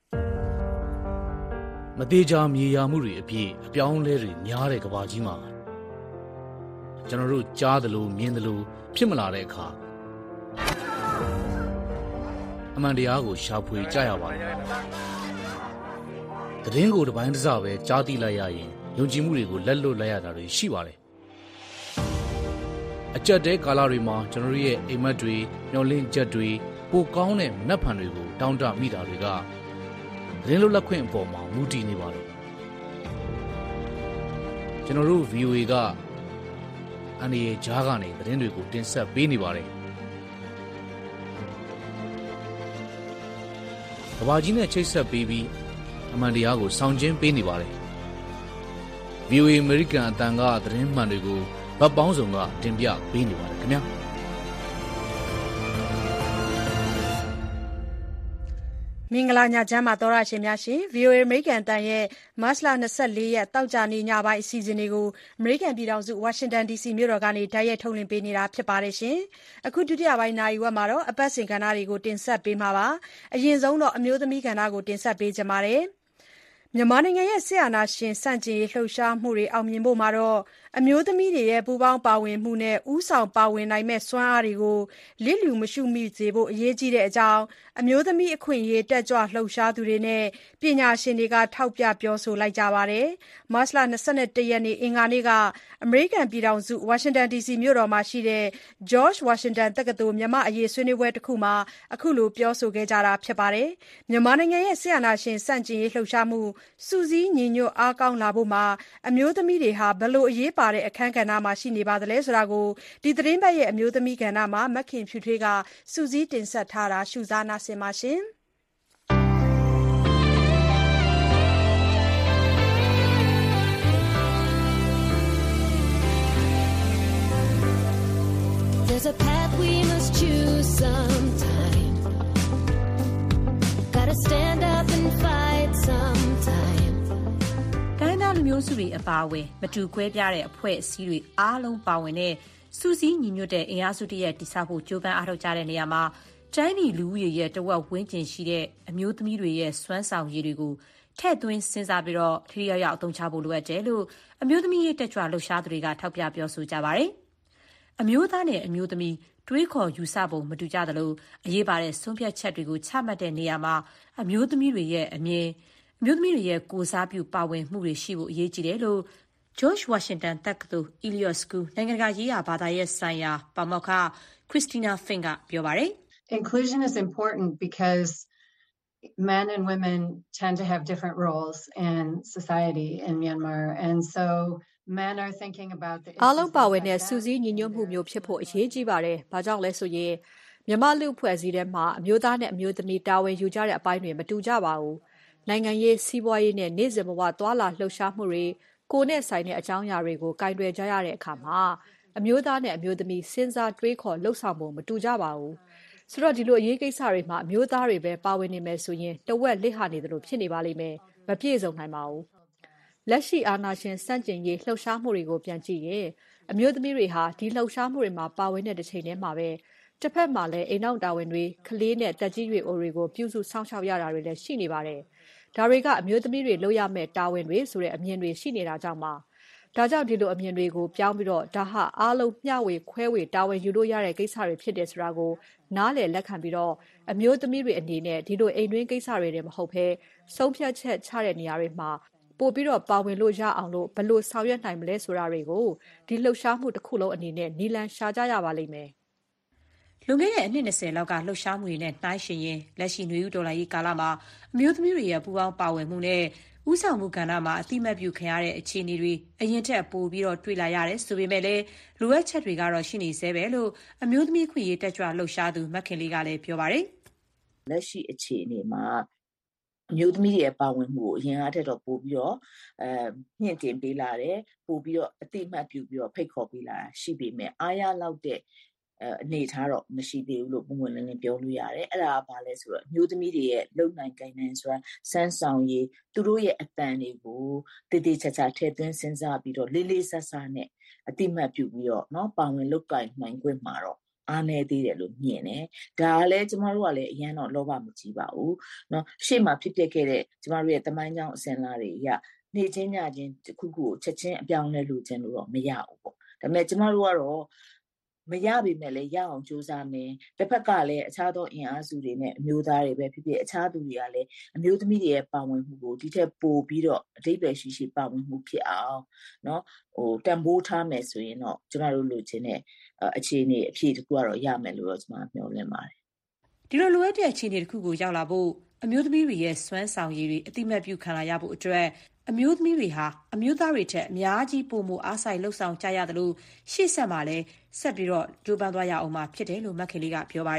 ။မသေးချာမြေယာမှုတွေအပြည့်အပြောင်းလဲတွေများတဲ့ကမ္ဘာကြီးမှာကျွန်တော်တို့ကြားသလိုမြင်သလိုဖြစ်မလာတဲ့အခါအမှန်တရားကိုရှာဖွေကြရပါတယ်။သတင်းကိုတစ်ပိုင်းတစ်စပဲကြားသိလိုက်ရရင်ယုံကြည်မှုတွေကိုလက်လွတ်လိုက်ရတာတွေရှိပါတယ်။အကြက်တဲကာလတွေမှာကျွန်တော်ရဲ့အိမ်မက်တွေမျောလင့်ချက်တွေပိုကောင်းတဲ့နတ်ဖန်တွေကိုတောင်းတမိတာတွေကသတင်းလွတ်လပ်ခွင့်အပေါ်မှာမူတည်နေပါတယ်။ကျွန်တော်တို့ ဗီအိုအေ ကအန်ဒီရဲ့ဂျားကနေသတင်းတွေကိုတင်ဆက်ပေးနေပါတယ်။ကဘာကြီးနဲ့ချိတ်ဆက်ပေးပြီးအမှန်တရားကိုဆောင်ကျဉ်ပေးနေပါတယ်။ ဗီအိုအေ American အတန်ကသတင်းမှန်တွေကိုဗတ်ပေါင်းစုံကတင်ပြပေးနေပါတယ်ခင်ဗျာ။မင်္ဂလာညချမ်းပါသောရရှင်များရှင် ဗီအိုအေ အမေရိကန်တန်ရဲ့မတ်လ၂၄ရက်တောက်ကြနေ့ညပိုင်းအစီအစဉ်တွေကိုအမေရိကန်ပြည်ထောင်စုဝါရှင်တန် ဒီစီမြို့တော်ကနေတိုက်ရိုက်ထုတ်လွှင့်ပေးနေတာဖြစ်ပါတယ်ရှင်အခုဒုတိယပိုင်းနာရီဝက်မှာတော့အပတ်စဉ်ကဏ္ဍတွေကိုတင်ဆက်ပေးမှာပါအရင်ဆုံးတော့အမျိုးသမီးကဏ္ဍကိုတင်ဆက်ပေးကြပါမယ်မြန်မာနိုင်ငံရဲ့ဆရာနာရှင်စန့်ကျင်ရေးလှုပ်ရှားမှုတွေအောင်မြင်ဖို့မှာတော့အမျိုးသမီးတွေရဲ့ပူးပေါင်းပါဝင်မှုနဲ့ဥဆောင်ပါဝင်နိုင်မဲ့စွမ်းအားတွေကိုလစ်လျူမရှုမိစေဖို့အရေးကြီးတဲ့အကြောင်းအမျိုးသမီးအခွင့်အရေးတက်ကြွလှုပ်ရှားသူတွေနဲ့ပညာရှင်တွေကထောက်ပြပြောဆိုလိုက်ကြပါတယ်။မတ်လ၂၁ရက်နေ့အင်္ဂါနေ့ကအမေရိကန်ပြည်ထောင်စုဝါရှင်တန် ဒီစီမြို့တော်မှာရှိတဲ့ George Washington တက္ကသိုလ်မြန်မာအရေးဆွေးနွေးပွဲတစ်ခုမှာအခုလိုပြောဆိုခဲ့ကြတာဖြစ်ပါတယ်။မြန်မာနိုင်ငံရဲ့ဆရာနာရှင်စန့်ကျင်ရေးလှုပ်ရှားမှုစုစည်းညီညွတ်အားကောင်းလာဖို့မှာအမျိုးသမီးတွေဟာဘယ်လိုအရေးပါတဲ့အခန်းကဏ္ဍမှာရှိနေပါသလဲဆိုတာကိုဒီသတင်းပတ်ရဲ့အမျိုးသမီးကဏ္ဍမှာမခင်ဖြူထွေးကစူးစီးတင်ဆက်ထားတာရှုစားနာဆင်ပါရှင်။ There's a path we must choose sometime. Gotta stand up and fight sometime. တိုင်းသားလူမျိုးစုတွေအပါအဝင်မတူကွဲပြားတဲ့အဖွဲ့အစည်းတွေအားလုံးပါဝင်တဲ့စူးစီးညီညွတ်တဲ့အင်အားစုတရက်တည်ဆောက်ဖို့ကြိုးပမ်းအားထုတ်ကြတဲ့နေရာမှာတိုင်းပြည်လူဦးရေရဲ့တဝက်ဝန်းကျင်ရှိတဲ့အမျိုးသမီးတွေရဲ့စွမ်းဆောင်ရည်တွေကိုထည့်သွင်းစဉ်းစားပြီးတော့ထိရောက်ရောက်အသုံးချဖို့လိုအပ်တယ်လို့အမျိုးသမီးရေးတက်ကြွလှုပ်ရှားသူတွေကထောက်ပြပြောဆိုကြပါတယ်။အမျိုးသားနဲ့အမျိုးသမီးတွေးခေါ်ယူဆပုံမတူကြသလိုအရေးပါတဲ့ဆုံးဖြတ်ချက်တွေကိုချမှတ်တဲ့နေရာမှာအမျိုးသမီးတွေရဲ့အမြင်အမျိုးသမီးတွေရဲ့ကိုယ်စားပြုပါဝင်မှုတွေရှိဖို့အရေးကြီးတယ်လို့ George Washington တက္ကသိုလ် Eliot School နိုင်ငံတကာရေးရာဘာသာရပ်ဆိုင်ရာပါမောက္ခ Christina Fink ကပြောပါတယ်။ Inclusion is important because men and women tend to have different roles in society in Myanmar and so men are thinking about the အားလုံးပါဝင်တဲ့စူးစီးညီညွတ်မှုမျိုးဖြစ်ဖို့အရေးကြီးပါတယ်။ဘာကြောင့်လဲဆိုရင်မြန်မာလူအဖွဲ့အစည်းထဲမှာအမျိုးသားနဲ့အမျိုးသမီးတာဝန်ယူကြတဲ့အပိုင်းတွေမတူကြပါဘူး။နိုင်ငံရေးစီးပွားရေးနဲ့နေ့စဉ်ဘဝသွာလာလှုပ်ရှားမှုတွေကိုယ်နဲ့ဆိုင်တဲ့အကြောင်းအရာတွေကိုကင်တွယ်ကြရတဲ့အခါမှာအမျိုးသားနဲ့အမျိုးသမီးစဉ်းစားတွေးခေါ်လှုပ်ဆောင်ပုံမတူကြပါဘူး။ဆိုတော့ဒီလိုအရေးကိစ္စတွေမှာအမျိုးသားတွေပဲပါဝင်နေမယ်ဆိုရင်တဝက်လစ်ဟာနေတယ်လို့ဖြစ်နေပါလိမ့်မယ်။မပြည့်စုံနိုင်ပါဘူး။လက်ရှိအာဏာရှင်စန့်ကျင်ရေးလှုပ်ရှားမှုတွေကိုပြန်ကြည့်ရင်အမျိုးသမီးတွေဟာဒီလှုပ်ရှားမှုတွေမှာပါဝင်တဲ့တစ်ချိန်တည်းမှာပဲတစ်ဖက်မှာလည်းအိမ်နောက်တာဝန်တွေကလေးနဲ့တက်ကြီးတွေအိုတွေကိုပြုစုစောင့်ရှောက်ရတာတွေလည်းရှိနေပါတယ်။ဒါတွေကအမျိုးသမီးတွေလုပ်ရမယ့်တာဝန်တွေဆိုတဲ့အမြင်တွေရှိနေတာကြောင့်ပါ။ဒါကြောင့်ဒီလိုအမြင်တွေကိုပြောင်းပြီးတော့ဒါဟာအားလုံးမျှဝေခွဲဝေတာဝန်ယူလို့ရတဲ့ကိစ္စတွေဖြစ်တယ်ဆိုတာကိုနားလည်လက်ခံပြီးတော့အမျိုးသမီးတွေအနေနဲ့ဒီလိုအိမ်တွင်းကိစ္စတွေတွေမဟုတ်ဘဲဆုံးဖြတ်ချက်ချတဲ့နေရာတွေမှာပို့ပြီးတော့ပါဝင်လို့ရအောင်လို့ဘယ်လိုဆောင်ရွက်နိုင်မလဲဆိုတာတွေကိုဒီလှုပ်ရှားမှုတစ်ခုလုံးအနေနဲ့နီလန်ရှာကြရပါလိမ့်မယ်။လွန်ခဲ့တဲ့အနှစ်၂၀လောက်ကလှုပ်ရှားမှုတွေနဲ့နှိုင်းယှဉ်ရင်လက်ရှိနွေဦးဒေါ်လာရေးကာလမှာအမျိုးသမီးတွေရဲ့ပူးပေါင်းပါဝင်မှုနဲ့ဥဆောင်မှုကဏ္ဍမှာအတိမတ်ပြုခံရတဲ့အခြေအနေတွေအရင်ထက်ပိုပြီးတော့တွေ့လာရတယ်ဆိုပေမဲ့လည်းလိုအပ်ချက်တွေကတော့ရှိနေသေးပဲလို့အမျိုးသမီးခွင့်ရေးတက်ကြွလှုပ်ရှားသူမခင်လေးကလည်းပြောပါတယ်။လက်ရှိအခြေအနေမှာအမျိုးသမီးတွေရဲ့ပါဝင်မှုကိုအရင်အားထက်တော့ပိုပြီးတော့အဲမြင့်တင်ပေးလာတယ်ပိုပြီးတော့အတိမတ်ပြုပြီးတော့ဖိတ်ခေါ်ပေးလာတာရှိပေမဲ့အားရလောက်တဲ့အနေထားတော့မရှိသေးဘူးလို့ပုံမှန်လည်းပြောလို့ရတယ်အဲ့ဒါကဘာလဲဆိုတော့အမျိုးသမီးတွေရဲ့လုံနိုင်ကိုင်နိုင်စွမ်းစမ်းဆောင်ရည်သူတို့ရဲ့အတန်တွေကိုတည်တည်ချာချာထည့်သွင်းစဉ်းစားပြီးတော့လေးလေးဆဆနဲ့အတိမတ်ပြုပြီးတော့เนาะပါဝင်လုပ်ကိုင်နိုင်ခွင့်မှာတော့အားနေသေးတယ်လို့မြင်တယ်ဒါကလည်းကျမတို့ကလည်းအရင်တော့လောဘမကြီးပါဘူးเนาะရှေ့မှာဖြစ်ပျက်ခဲ့တဲ့ကျမတို့ရဲ့တမိုင်းကြောင်းအစင်လာတွေရနေချင်းညချင်းတစ်ခုခုကိုချက်ချင်းအပြောင်းလဲလုပ်ခြင်းလို့တော့မရဘူးပေါ့ဒါပေမဲ့ကျမတို့ကတော့မရပေမဲ့လည်းရအောင်ကြိုးစားမယ်တစ်ဖက်ကလည်းအခြားသောအင်အားစုတွေနဲ့အမျိုးသားတွေပဲဖြစ်ဖြစ်အခြားသူတွေကလည်းအမျိုးသမီးတွေရဲ့ပါဝင်မှုကိုဒီထက်ပိုပြီးတော့အတိတ်ပဲရှိရှိပါဝင်မှုဖြစ်အောင်เนาะဟိုတန်ဖိုးထားမယ်ဆိုရင်တော့ကျမတို့လိုချင်တဲ့အခြေအနေအဖြစ်တစ်ခုကတော့ရမယ်လို့တော့ကျမမျှော်လင့်ပါတယ်ဒီလိုလိုအပ်တဲ့အခြေအနေတစ်ခုကိုရောက်လာဖို့အမျိုးသမီးတွေရဲ့စွမ်းဆောင်ရည်တွေအတိမတ်ပြုခံလာရဖို့အတွက်အမျိုးသမီးတွေဟာအမျိုးသားတွေထက်အများကြီးပိုမိုအားစိုက်လှုပ်ဆောင်ကြရတယ်လို့ရှေ့ဆက်မှာလည်းဆက်ပြီးတော့ကြိုးပမ်းသွားရအောင်မှာဖြစ်တယ်လို့မက်ခင်လေးကပြောပါတယ်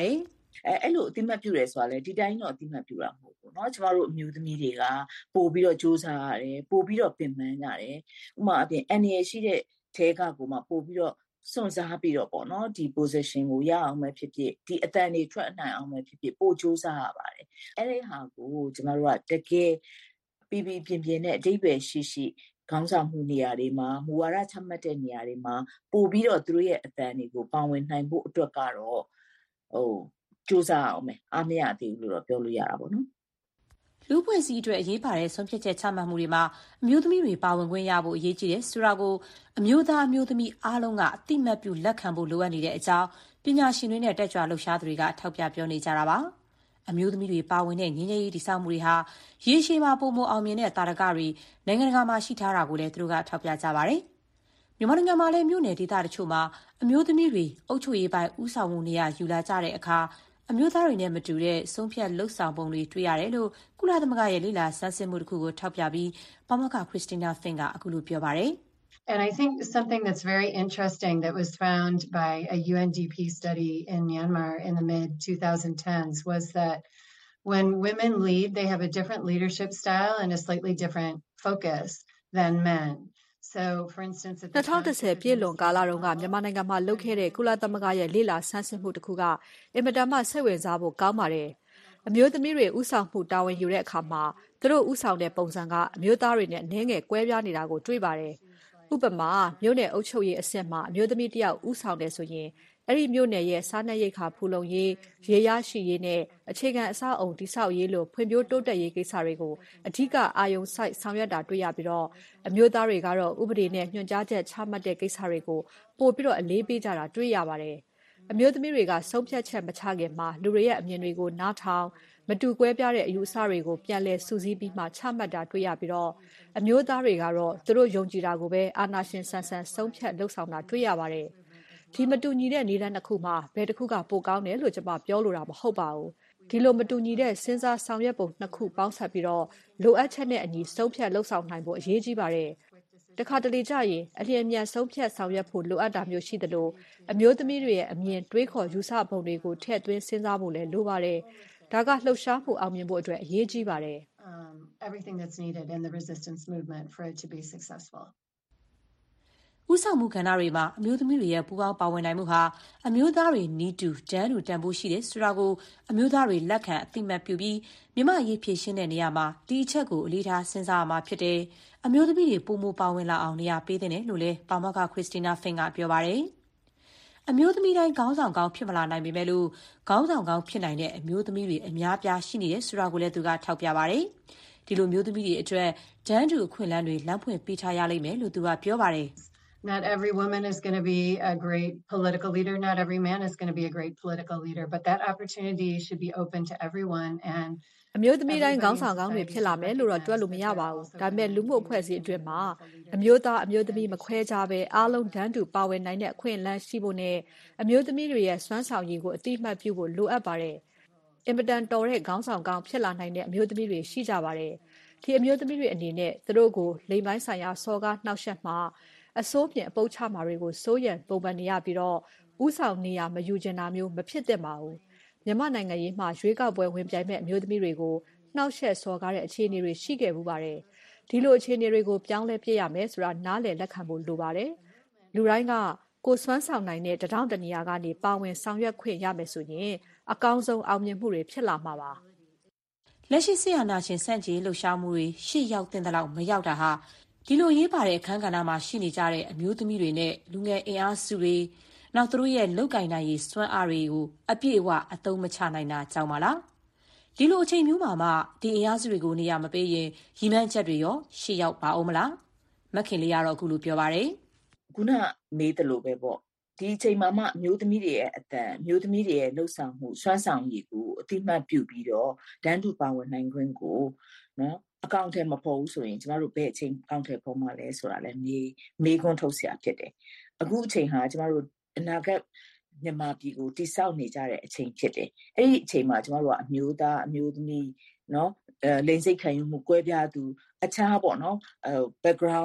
အဲအဲ့လိုအတိမတ်ပြုရဲဆိုတာလေဒီတိုင်းတော့အတိမတ်ပြုတာမဟုတ်ဘူးเนาะကျမတို့အမျိုးသမီးတွေကပို့ပြီးတော့စူးစမ်းရတယ်ပို့ပြီးတော့ပင်ပန်းကြတယ်ဥပမာအပြင်အန်ရရှိတဲ့ထဲကကိုမှပို့ပြီးတော့စွန့်စားပြီးတော့ပေါ့နော်ဒီ position ကိုရအောင်ပဲဖြစ်ဖြစ်ဒီအတန်တွေထွက်နိုင်အောင်ပဲဖြစ်ဖြစ်ပို့စူးစမ်းရပါတယ်အဲ့ဒီဟာကိုကျမတို့ကတကယ်ပြီးပြီးပြင်းပြင်းနဲ့အဓိပ္ပာယ်ရှိရှိခေါင်းဆောင်မှုနေရာတွေမှာမူဝါဒချမှတ်တဲ့နေရာတွေမှာပို့ပြီးတော့သူတို့ရဲ့အတန်တွေကိုပါဝင်နိုင်ဖို့အတွက်ကတော့ဟိုစူးစမ်းအောင်မယ်အားမရသေးဘူးလို့တော့ပြောလို့ရတာပေါ့နော်လူ့ဖွဲ့စည်းအတွက်အရေးပါတဲ့ဆုံးဖြတ်ချက်ချမှတ်မှုတွေမှာအမျိုးသမီးတွေပါဝင်ခွင့်ရဖို့အရေးကြီးတယ်ဆိုတာကိုအမျိုးသားအမျိုးသမီးအားလုံးကအတိမတ်ပြုလက်ခံဖို့လိုအပ်နေတဲ့အကြောင်းပညာရှင်တွေနဲ့တက်ကြွလှုပ်ရှားသူတွေကထောက်ပြပြောနေကြတာပါအမျိုးသမီးတွေပါဝင်တဲ့ငြိမ်းချမ်းရေးတည်ဆောက်မှုတွေဟာရေရှည်မှာပုံမအောင်မြင်တဲ့တာရကတွေနိုင်ငံတကာမှာရှိထားတာကိုလည်းသူတို့ကထောက်ပြကြပါတယ်မြန်မာနိုင်ငံမှာလည်းမြို့နယ်ဒေသတချို့မှာအမျိုးသမီးတွေအုပ်ချုပ်ရေးပိုင်းဦးဆောင်မှုနေရာယူလာကြတဲ့အခါအမျိုးသားတွေနဲ့မတူတဲ့ဆုံးဖြတ်လှုပ်ဆောင်ပုံတွေတွေ့ရတယ်လို့ကုလသမဂ္ဂရဲ့လေ့လာဆန်းစစ်မှုတစ်ခုကိုထောက်ပြပြီးပါမောက္ခ Christina Fink ကအခုလိုပြောပါတယ် And I think something that's very interesting that was found by a U N D P study in Myanmar in the mid twenty tens was that when women lead, they have a different leadership style and a slightly different focus than men. So for instance, at the twenty tenပြည့်လွန်ကာလတုန်းကမြန်မာနိုင်ငံမှာလုပ်ခဲ့တဲ့ကုလသမဂ္ဂရဲ့လေ့လာဆန်းစစ်မှုတစ်ခုကအင်မတန်မှစိတ်ဝင်စားဖို့ကောင်းပါတယ်။အမျိုးသမီးတွေဥဆောင်မှုတာဝန်ယူတဲ့အခါမှာသူတို့ဥဆောင်တဲ့ပုံစံကအမျိုးသားတွေနဲ့အနည်းငယ်ကွဲပြားနေတာကိုတွေ့ပါတယ်။ဥပမာမြို့နယ်အုပ်ချုပ်ရေးအဆင့်မှာအမျိုးသမီးတယောက်ဥဆောင်တယ်ဆိုရင်အဲ့ဒီမြို့နယ်ရဲ့စားနပ်ရိက္ခာဖူလုံရေးရေရရှိရေးနဲ့အခြေခံအဆောက်အုံတည်ဆောက်ရေးလိုဖွံ့ဖြိုးတိုးတက်ရေးကိစ္စတွေကိုအထူးအာရုံစိုက်ဆောင်ရွက်တာတွေ့ရပြီးတော့အမျိုးသားတွေကတော့ဥပဒေနဲ့ညွှန်ကြားချက်ချမှတ်တဲ့ကိစ္စတွေကိုပို့ပြီးတော့အလေးပေးကြတာတွေ့ရပါတယ်။အမျိုးသမီးတွေကဆုံးဖြတ်ချက်မချခင်မှာလူတွေရဲ့အမြင်တွေကိုနားထောင်မတူကွဲပြားတဲ့အယူအဆတွေကိုပြန်လည်စုစည်းပြီးမှချမှတ်တာတွေ့ရပြီးတော့အမျိုးသားတွေကတော့သူတို့ယုံကြည်တာကိုပဲအာဏာရှင်ဆန်ဆန်ဆုံးဖြတ်လှုပ်ဆောင်တာတွေ့ရပါတယ်။ဒီမတူညီတဲ့နေလမ်းတစ်ခုမှာဘယ်တစ်ခုကပိုကောင်းတယ်လို့ကျွန်မပြောလိုတာမဟုတ်ပါဘူးဒီလိုမတူညီတဲ့စဉ်းစားဆောင်ရွက်ပုံနှစ်ခုပေါင်းစပ်ပြီးတော့လိုအပ်ချက်နဲ့အညီဆုံးဖြတ်လှုပ်ဆောင်နိုင်ဖို့အရေးကြီးပါတယ်တခါတလေကြရင်အလျင်အမြန်ဆုံးဖြတ်ဆောင်ရွက်ဖို့လိုအပ်တာမျိုးရှိသလိုအမျိုးသမီးတွေရဲ့အမြင်တွေးခေါ်ယူဆပုံတွေကိုထည့်သွင်းစဉ်းစားဖို့လည်းလိုပါတယ်ဒါကလှုပ်ရှားမှုအောင်မြင်ဖို့အတွက်အရေးကြီးပါတယ် um everything that's needed in the resistance movement for it to be successful ဥဆောင်မှုကဏ္ဍတွေမှာအမျိုးသမီးတွေရဲ့ပူးပေါင်းပါဝင်နိုင်မှုဟာအမျိုးသားတွေနီးတူတန်းတူတန်ဖိုးရှိတယ်ဆိုတာကိုအမျိုးသားတွေလက်ခံအသိမှတ်ပြုပြီးမြမအရေးဖြည့်ရှင်းတဲ့နေရာမှာဒီအချက်ကိုအလေးထားစဉ်းစားရမှာဖြစ်တယ်။အမျိုးသမီးတွေပုံမပါဝင်လာအောင်နေရာပေးတဲ့လို့လည်းပါမောက္ခ Christina Fink ကပြောပါတယ်။အမျိုးသမီးတိုင်းခေါင်းဆောင်ကောင်းဖြစ်မလာနိုင်ပေမဲ့လို့ခေါင်းဆောင်ကောင်းဖြစ်နိုင်တဲ့အမျိုးသမီးတွေအများပြားရှိနေတယ်ဆိုတာကိုလည်းသူကထောက်ပြပါတယ်။ဒီလိုမျိုးသမီးတွေအတွက်တန်းတူအခွင့်အလမ်းတွေလမ်းဖွင့်ပေးထားရလိမ့်မယ်လို့သူကပြောပါတယ်။ Not every woman is going to be a great political leader. Not every man is going to be a great political leader. But that opportunity should be open to everyone. And အမျိုးသမီးတိုင်းခေါင်းဆောင်ကောင်းတွေဖြစ်လာမယ်လို့တော့တွက်လို့မရပါဘူး။ဒါပေမဲ့လူမှုအဖွဲ့အစည်းအတွင်းမှာအမျိုးသားအမျိုးသမီးမခွဲခြားပဲအားလုံးတန်းတူပါဝင်နိုင်တဲ့အခွင့်အလမ်းရှိဖို့နဲ့အမျိုးသမီးတွေရဲ့စွမ်းဆောင်ရည်ကိုအတိအမှတ်ပြုဖို့လိုအပ်ပါတယ်။အင်မတန်တော်တဲ့ခေါင်းဆောင်ကောင်းဖြစ်လာနိုင်တဲ့အမျိုးသမီးတွေရှိကြပါတယ်။ဒီအမျိုးသမီးတွေအနေနဲ့သူတို့ကိုလိမ်ပိုင်းဆိုင်ရာစော်ကားနှောက်ယှက်မှာအစိုးပြင်အပုတ်ချမှာတွေကိုစိုးရံပုံပန်နေရပြီးတော့ဥဆောင်နေရမယူကျင်တာမျိုးမဖြစ်သင့်ပါဘူးမြန်မာနိုင်ငံရေးမှာရွေးကောက်ပွဲဝင်ပြိုင်မဲ့အမျိုးသမီးတွေကိုနှောက်ယှက်စော်ကားတဲ့အခြေအနေတွေရှိခဲ့မှုပါတယ်ဒီလိုအခြေအနေတွေကိုပြောင်းလဲပြရမယ်ဆိုတာနားလည်လက်ခံဖို့လိုပါတယ်လူတိုင်းကကိုစွမ်းဆောင်နိုင်တဲ့တထောင်တနေရာကနေပါဝင်ဆောင်ရွက်ခွင့်ရမယ်ဆိုရင်အကောင်းဆုံးအောင်မြင်မှုတွေဖြစ်လာမှာပါလက်ရှိဆီယနာရှင်စန့်ကြေးလှုပ်ရှားမှုတွေရှေ့ရောက်တဲ့လောက်မရောက်တာဟာဒီလိုရေးပါတဲ့အခန်းကဏ္ဍမှာရှိနေကြတဲ့အမျိုးသမီးတွေနဲ့လူငယ်အင်အားစုတွေနောက်သူတို့ရဲ့လုတ်ကင်နိုင်ရေးစွမ်းအားတွေကိုအပြည့်အဝအသုံးမချနိုင်တာကြောင့်ပါလားဒီလိုအချိန်မျိုးမှာမှဒီအင်အားစုတွေကိုနေရာမပေးရင်ရီမန်းချက်တွေရောရှေ့ရောက်ပါအောင်မလားမခင်လေးကတော့အခုလိုပြောပါတယ်ခုနမေးတယ်လို့ပဲပေါ့ဒီအချိန်မှာမှအမျိုးသမီးတွေရဲ့အတန်အမျိုးသမီးတွေရဲ့လှုပ်ဆောင်မှုစွမ်းဆောင်ရည်ကိုအတိမတ်ပြုပြီးတော့တန်းတူပါဝင်နိုင်ခွင့်ကိုနော်အကောင့်ထဲမပေါ်ဘူးဆိုရင်ကျမတို့ဘယ်အချိန်အကောင့်ထဲပေါ်မှာလဲဆိုတာလဲမေးမေးခွန်းထုတ်เสียဖြစ်တယ်အခုအချိန်ဟာကျမတို့အနာဂတ်မြန်မာပြည်ကိုတိစောက်နေကြတဲ့အချိန်ဖြစ်တယ်အဲ့ဒီအချိန်မှာကျမတို့ကအမျိုးသားအမျိုးသမီးเนาะအဲလိင်စိတ်ခံယူမှုကွဲပြားသူအခြားပေါ့เนาะအဲ background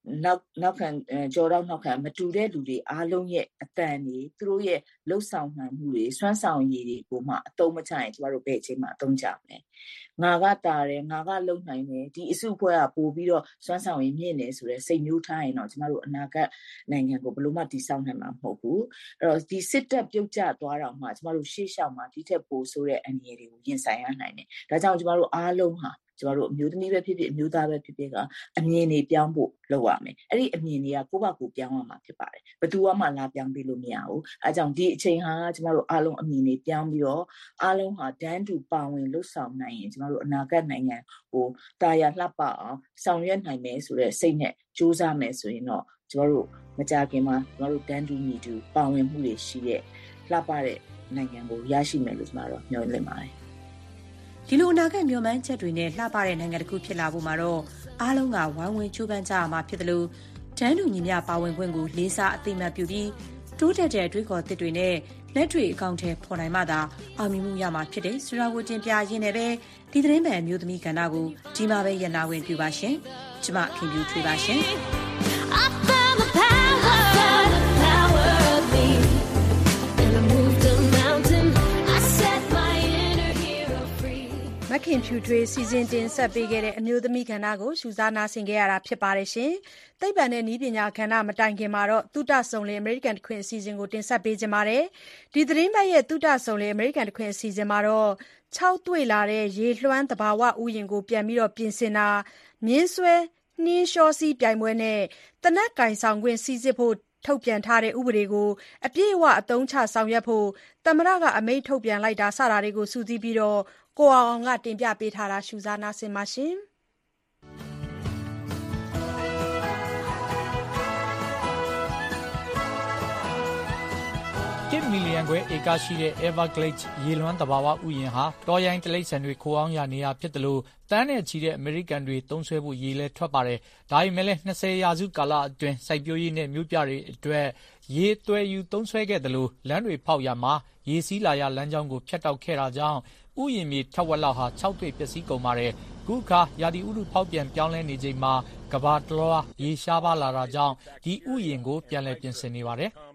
နောက်နောက်ခံကြော်တော့နောက်ခံမတူတဲ့လူတွေအားလုံးရဲ့အတန်တွေသူတို့ရဲ့လှုပ်ဆောင်နိုင်မှုတွေစွမ်းဆောင်ရည်တွေကိုမှအသုံးမချရင်ကျမတို့ဘယ်အချိန်မှအသုံးချမလဲငါကတာတယ်ငါကလုံနိုင်တယ်ဒီအစုအဖွဲ့ကပို့ပြီးတော့စွမ်းဆောင်ရည်မြင့်နေဆိုတဲ့စိတ်မျိုးထားရင်တော့ကျမတို့အနာဂတ်နိုင်ငံကိုဘယ်လိုမှတည်ဆောက်နိုင်မှာမဟုတ်ဘူးအဲ့တော့ဒီစစ်တပ်ပြုတ်ကျသွားတော့မှကျမတို့ရှေ့လျှောက်မှာဒီထက်ပိုဆိုတဲ့အန္တရာယ်တွေကိုရင်ဆိုင်ရနိုင်တယ်ဒါကြောင့်ကျမတို့အားလုံးဟာကျမတို့အမျိုးသမီးပဲဖြစ်ဖြစ်အမျိုးသားပဲဖြစ်ဖြစ်ကအမြင်တွေပြောင်းဖို့လုပ်ရမယ်အဲ့ဒီအမြင်တွေကကိုယ့်ဘာကိုပြောင်းရမှာဖြစ်ပါတယ်ဘယ်သူမှလာပြောင်းပေးလို့မရဘူးအဲကြောင့်ဒီအချိန်ဟာကျမတို့အားလုံးအမြင်တွေပြောင်းပြီးတော့အားလုံးဟာတန်းတူပါဝင်လှုပ်ဆောင်နိုင်ရင်ကျမတို့အနာဂတ်နိုင်ငံကိုတာယာလှပအောင်ဆောင်ရွက်နိုင်မယ်ဆိုတဲ့စိတ်နဲ့ကြိုးစားမယ်ဆိုရင်တော့ကျမတို့မကြခင်မှာကျမတို့တန်းတူညီတူပါဝင်မှုတွေရှိတဲ့လှပတဲ့နိုင်ငံကိုရရှိမယ်လို့ကျမတို့မျှော်လင့်ပါတယ်ဒီလိုအနာဂတ်မျှော်မှန်းချက်တွေနဲ့လှပတဲ့နိုင်ငံတစ်ခုဖြစ်လာဖို့မှာတော့အားလုံးကဝိုင်းဝန်းကြိုးပမ်းကြရမှာဖြစ်တယ်လို့တန်းတူညီမျှပါဝင်ခွင့်ကိုလေးစားအသိအမှတ်ပြုပြီးတိုးတက်တဲ့အတွေးခေါ်သစ်တွေနဲ့လက်တွေ့အကောင့်ထဲပေါ်နိုင်မှသာအောင်မြင်မှုရမှာဖြစ်တယ်ဆိုတာကိုတင်ပြရင်းနဲ့ပဲဒီသတင်းပန်မျိုးသမီးကဏ္ဍကိုဒီမှာပဲရနာဝင်ပြပါရှင်ကျမခင်ပြူထွေးပါရှင်မခင်ဖြူထွေးစီစဉ်တင်ဆက်ပေးခဲ့တဲ့အမျိုးသမီးကဏ္ဍကိုရှုစားနာဆင်ခဲ့ရတာဖြစ်ပါတယ်ရှင်။သိပ္ပံနဲ့နည်းပညာကဏ္ဍမတိုင်ခင်မှာတော့သုတဆုံလင်အမေရိကန်တခွင်အစီအစဉ်ကိုတင်ဆက်ပေးကြပါမယ်။ဒီသတင်းပတ်ရဲ့သုတဆုံလင်အမေရိကန်တခွင်အစီအစဉ်မှာတော့ခြောက်သွေ့လာတဲ့ရေလွှမ်းသဘာဝဥယျာဉ်ကိုပြန်ပြီးတော့ပြင်ဆင်တာမြင်းဆွဲနှင်းလျှောစီးပြိုင်ပွဲနဲ့တနက်ကင်ဆောင်ခွင့်စီစစ်ဖို့ထုတ်ပြန်ထားတဲ့ဥပဒေကိုအပြည့်အဝအသုံးချဆောင်ရွက်ဖို့သမ္မတကအမိန့်ထုတ်ပြန်လိုက်တာစတာတွေကိုစုစည်းပြီးတော့ကိုအောင်အောင်ကတင်ပြပေးထားတာရှုစားနာဆင်ပါရှင်တစ်မီလီယံခွဲဧကရှိတဲ့ Everglades ရေလွှမ်းသဘာဝဥယျာဉ်ဟာတောရိုင်းတိရစ္ဆာန်တွေခိုအောင်ရနေရဖြစ်တယ်လို့တန်းနဲ့ချီတဲ့အမေရိကန်တွေသုံးဆွဲဖို့ရေလဲထွက်ပါတယ်။ဒါပေမဲ့လည်းနှစ်ဆယ်ရာစုကာလအတွင်းစိုက်ပျိုးရေးနဲ့မြို့ပြတွေအတွက်ရေသွယ်ယူသုံးဆွဲခဲ့တယ်လို့လမ်းတွေဖောက်ရမှာရေစီးလာရလမ်းကြောင်းကိုဖျက်တောက်ခဲ့တာကြောင့်ဥယျာဉ်မြေထက်ဝက်လောက်ဟာခြောက်သွေ့ပျက်စီးကုန်ပါတယ်။ခုအခါရာသီဥတုဖောက်ပြန်ပြောင်းလဲနေချိန်မှာကမ္ဘာတလွှားရေရှားပါလာတာကြောင့်ဒီဥယျာဉ်ကိုပြန်လည်ပြင်ဆင်နေပါတယ်။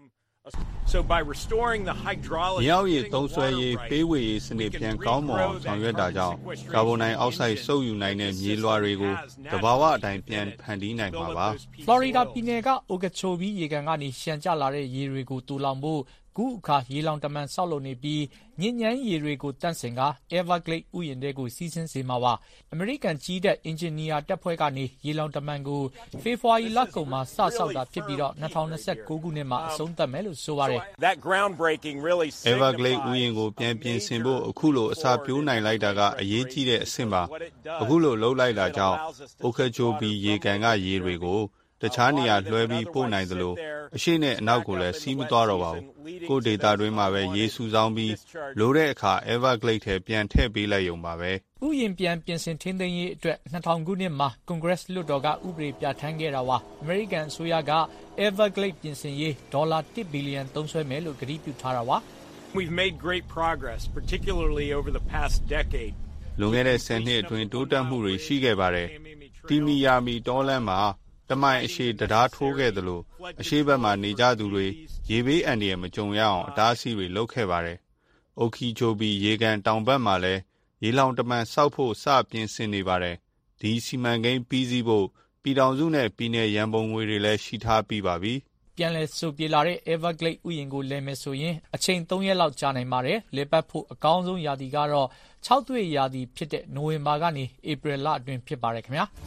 So by restoring the hydrology မြောက်ရည်သုံးဆွဲရေးပေးဝေရေးစနစ်ပြန်ကောင်းမွန်အောင်ဆောင်ရွက်တာကြောင့်ကာဗွန်ဒိုင်အောက်ဆိုက်စုပ်ယူနိုင်တဲ့မြေလွှာတွေကိုတဘာဝအတိုင်းပြန်ဖန်တီးနိုင်မှာပါ။ Florida ပြည်နယ်က Okeechobee ရေကန်ကနေရှန်ကျလာတဲ့ရေတွေကိုတူလောင်ဖို့ခုအခါရေလောင်တမန်ဆောက်လုပ်နေပြီးညဉ့်ညမ်းရေတွေကိုတန့်စင်က Everglades ဥယျာဉ်တွေကိုစီးဆင်းစေမှာပါအမေရိကန်ကြီးတဲ့အင်ဂျင်နီယာတပ်ဖွဲ့ကနေရေလောင်တမန်ကိုဖေဖော်ဝါရီလကုန်မှာစဆောက်တာဖြစ်ပြီးတော့၂၀၂၉ခုနှစ်မှာအဆုံးသတ်မယ်လို့ဆိုပါတယ် That groundbreaking really Everglades ဥယျာဉ်ကိုပြန်ပြင်ဆင်ဖို့အခုလိုအစာပြိုးနိုင်လိုက်တာကအရေးကြီးတဲ့အဆင့်ပါအခုလိုလှုပ်လိုက်တာကြောင့် Okeechobee ရေကန်ကရေတွေကိုတခြားနေရာလွှဲပြီးပို့နိုင်သလိုအရှိနဲ့အနောက်ကိုလည်းစီးမသွားတော့ပါဘူးကိုဒေတာတွင်းမှာပဲရေစုဆောင်းပြီးလိုတဲ့အခါ Everglades ထဲပြန်ထည့်ပေးလိုက်ရုံပါပဲဥယျာဉ်ပြန်ပြင်ဆင်ထိန်းသိမ်းရေးအတွက်၂၀၀၀ခုနှစ်မှာ Congress လွှတ်တော်ကဥပဒေပြဋ္ဌာန်းခဲ့တာပါအမေရိကန်အစိုးရက Everglades ပြင်ဆင်ရေးဒေါ်လာတစ်ဘီလီယံသုံးစွဲမယ်လို့ကတိပြုထားတာပါ We've made great progress particularly over the past decade လွန်ခဲ့တဲ့ဆယ်နှစ်အတွင်းတိုးတက်မှုတွေရှိခဲ့ပါတယ်တီမီယာမီတောလန်းမှာတမိုင်အရှိတရားထိုးခဲ့သလိုအရှိဘက်မှာနေကြသူတွေရေဘေးအန္တရာယ်မကြုံရအောင်အတားအဆီးတွေလုပ်ခဲ့ပါတယ်။ Okeechobee ရေကန်တောင်ဘက်မှာလည်းရေလောင်တမန်ဆောက်ဖို့စပြင်ဆင်နေပါတယ်။ဒီစီမံကိန်းပြီးစီးဖို့ပြည်ထောင်စုနဲ့ပြည်내ရန်ပုံငွေတွေလည်းရှိထားပြီးပါပြီ။ပြန်လည်ဆိုပြေလာတဲ့ Everglades ဥယျာဉ်ကိုလည်မယ်ဆိုရင်အချိန်သုံးရက်လောက်ကြာနိုင်ပါတယ်။လည်ပတ်ဖို့အကောင်းဆုံးရာသီကတော့ခြောက်သွေ့ရာသီဖြစ်တဲ့နိုဝင်ဘာကနေဧပြီလအတွင်းဖြစ်ပါတယ်ခင်ဗျာ။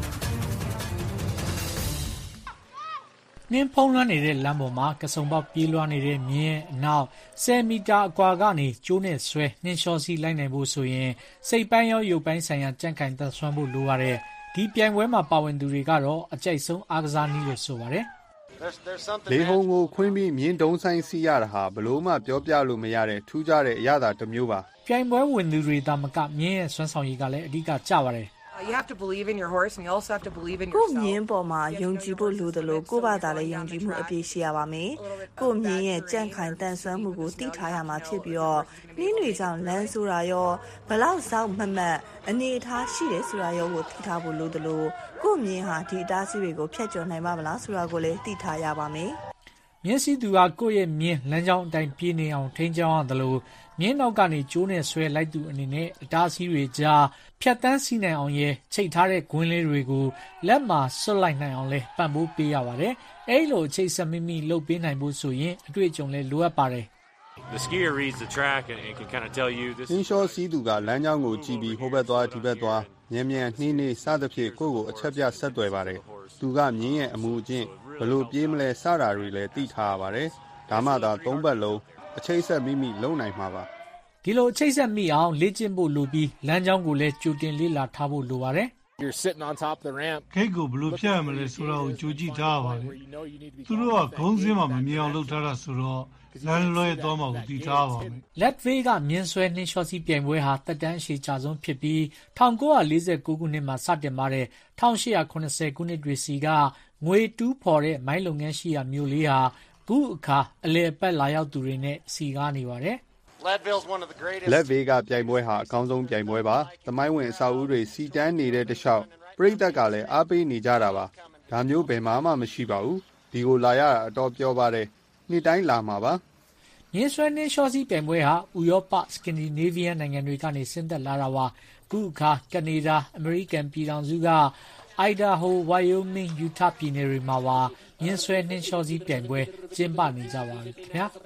နှင်းဖုံးလွှမ်းနေတဲ့လမ်းပေါ်မှာကစုံပေါက်ပြေးလွှားနေတဲ့မြင်းရဲ့အနောက်ဆယ်မီတာအကွာကနေကျိုးနဲ့ဆွဲနှင်းလျှောစီးလိုက်နိုင်ဖို့ဆိုရင်စိတ်ပိုင်းရောရုပ်ပိုင်းဆိုင်ရာကြံ့ခိုင်သက်ဆွမ်းဖို့လိုပါတယ်ဒီပြိုင်ပွဲမှာပါဝင်သူတွေကတော့အကြိုက်ဆုံးအားကစားနည်းလို့ဆိုပါတယ်လေဟုံကိုခွင်းပြီးမြင်းတုံးဆိုင်စီးရတာဟာဘလို့မှပြောပြလို့မရတဲ့ထူးခြားတဲ့အရာသာတစ်မျိုးပါပြိုင်ပွဲဝင်သူတွေသာမကမြင်းရဲ့ဆွမ်းဆောင်ရည်ကလည်းအဓိကကျပါတယ် You have to believe in your horse and you also have to believe in ကို yourself. မြင်းပေါ်မှာယုံကြည်ဖို့လိုသလိုကိုယ့်ဘာသာလည်းယုံကြည်မှုအပြည့်ရှိရပါမယ်ကိုမြင်းရဲ့ကြန့်ခိုင်တန်ဆွမ်းမှုကိုသိထားရမှာဖြစ်ပြီးတော့နှင်းတွေကြောင့်လမ်းဆိုတာရောဘလောက်စောက်မမတ်အနေအထားရှိတယ်ဆိုတာရောကိုသိထားဖို့လိုသလိုကိုမြင်းဟာဒီအတားအဆီးတွေကိုဖျက်ကျော်နိုင်ပါမလားဆိုတာကိုလည်းသိထားရပါမယ်မြင်းစီသူကကိုယ့်ရဲ့မြင်းလမ်းကြောင်းအတိုင်းပြေးနေအောင်ထိန်းချောင်းရတယ်လို့မြင်းနောက်ကနေကျိုးနဲ့ဆွဲလိုက်သူအနေနဲ့အတားအဆီးတွေကြားဖြတ်တန်းစီနိုင်အောင်ရဲချိတ်ထားတဲ့ဂွင်းလေးတွေကိုလက်မှာဆွတ်လိုက်နိုင်အောင်လဲပံ့ပိုးပေးရပါတယ်။အဲဒီလိုချိတ်ဆက်မိမိလုပ်ပေးနိုင်ဖို့ဆိုရင်အတွေ့အကြုံလဲလိုအပ်ပါတယ်။ The skier reads the track and, and can kind of tell you this. င်းလျှောစီးသူကလမ်းကြောင်းကိုကြည့်ပြီးဟိုဘက်သွားဒီဘက်သွားမြဲမြံနှင်းနေစသဖြင့်ကိုယ့်ကိုအချက်ပြဆက်သွယ်ပါတယ်။သူကမြင်းရဲ့အမှုအကျင့်ဘလို့ပြေးမလဲစတာတွေလည်းသိထားရပါတယ်။ဒါမှသာသုံးဘက်လုံးအချိတ်ဆက်မိမိလုံနိုင်မှာပါဒီလိုချိတ်ဆက်မိအောင်လေ့ကျင့်ဖို့လိုပြီးလမ်းကြောင်းကိုလည်းကြိုတင်လေ့လာထားဖို့လိုပါတယ် You're sitting on top of the ramp. ခိတ်ကိုဘလို့ဖြတ်ရမလဲဆိုတော့ကြိုကြည့်ထားပါလေသူတို့ကဂုံးစင်းမှာမမြင်အောင်လုပ်ထားတာဆိုတော့လမ်းလွဲသွားမှာကိုတည်ထားပါမယ် Latvia ကမြင်းဆွဲနှင်းလျှောစီးပြိုင်ပွဲဟာတက်တန်းအရှည်ကြာဆုံးဖြစ်ပြီး၁၉၄၉ခုနှစ်မှာစတင်มาတဲ့၁၈၇၀ခုနှစ်တွေစီကငွေတူးဖော်တဲ့မိုင်းလုပ်ငန်းရှိရာမြို့လေးဟာခုအခါအလဲအပတ်လာရောက်သူတွေနဲ့စီကားနေပါတယ်လက်ဗေးကပြိုင်ပွဲဟာအကောင်းဆုံးပြိုင်ပွဲပါ။သမိုင်းဝင်အဆောက်အဦတွေစီတန်းနေတဲ့တခြားပရိသတ်ကလည်းအားပေးနေကြတာပါ။ဒါမျိုးဘယ်မှမှမရှိပါဘူး။ဒီကိုလာရတာအတော်ပြောပါတယ်။နှစ်တိုင်းလာမှာပါ။မြင်းဆွဲနှင်းလျှောစီးပြိုင်ပွဲဟာဥရောပစကန်ဒီနေဗီးယန်းနိုင်ငံတွေကနေဆင်းသက်လာတာပါ။ခုအခါကနေဒါအမေရိကန်ပြည်ထောင်စုကအိုင်ဒါဟိုဝိုင်ယိုမင်းယူတာပြည်နယ်တွေမှာပါမြင်းဆွဲနှင်းလျှောစီးပြိုင်ပွဲကျင်းပနေကြပါပြီခင်ဗျာ။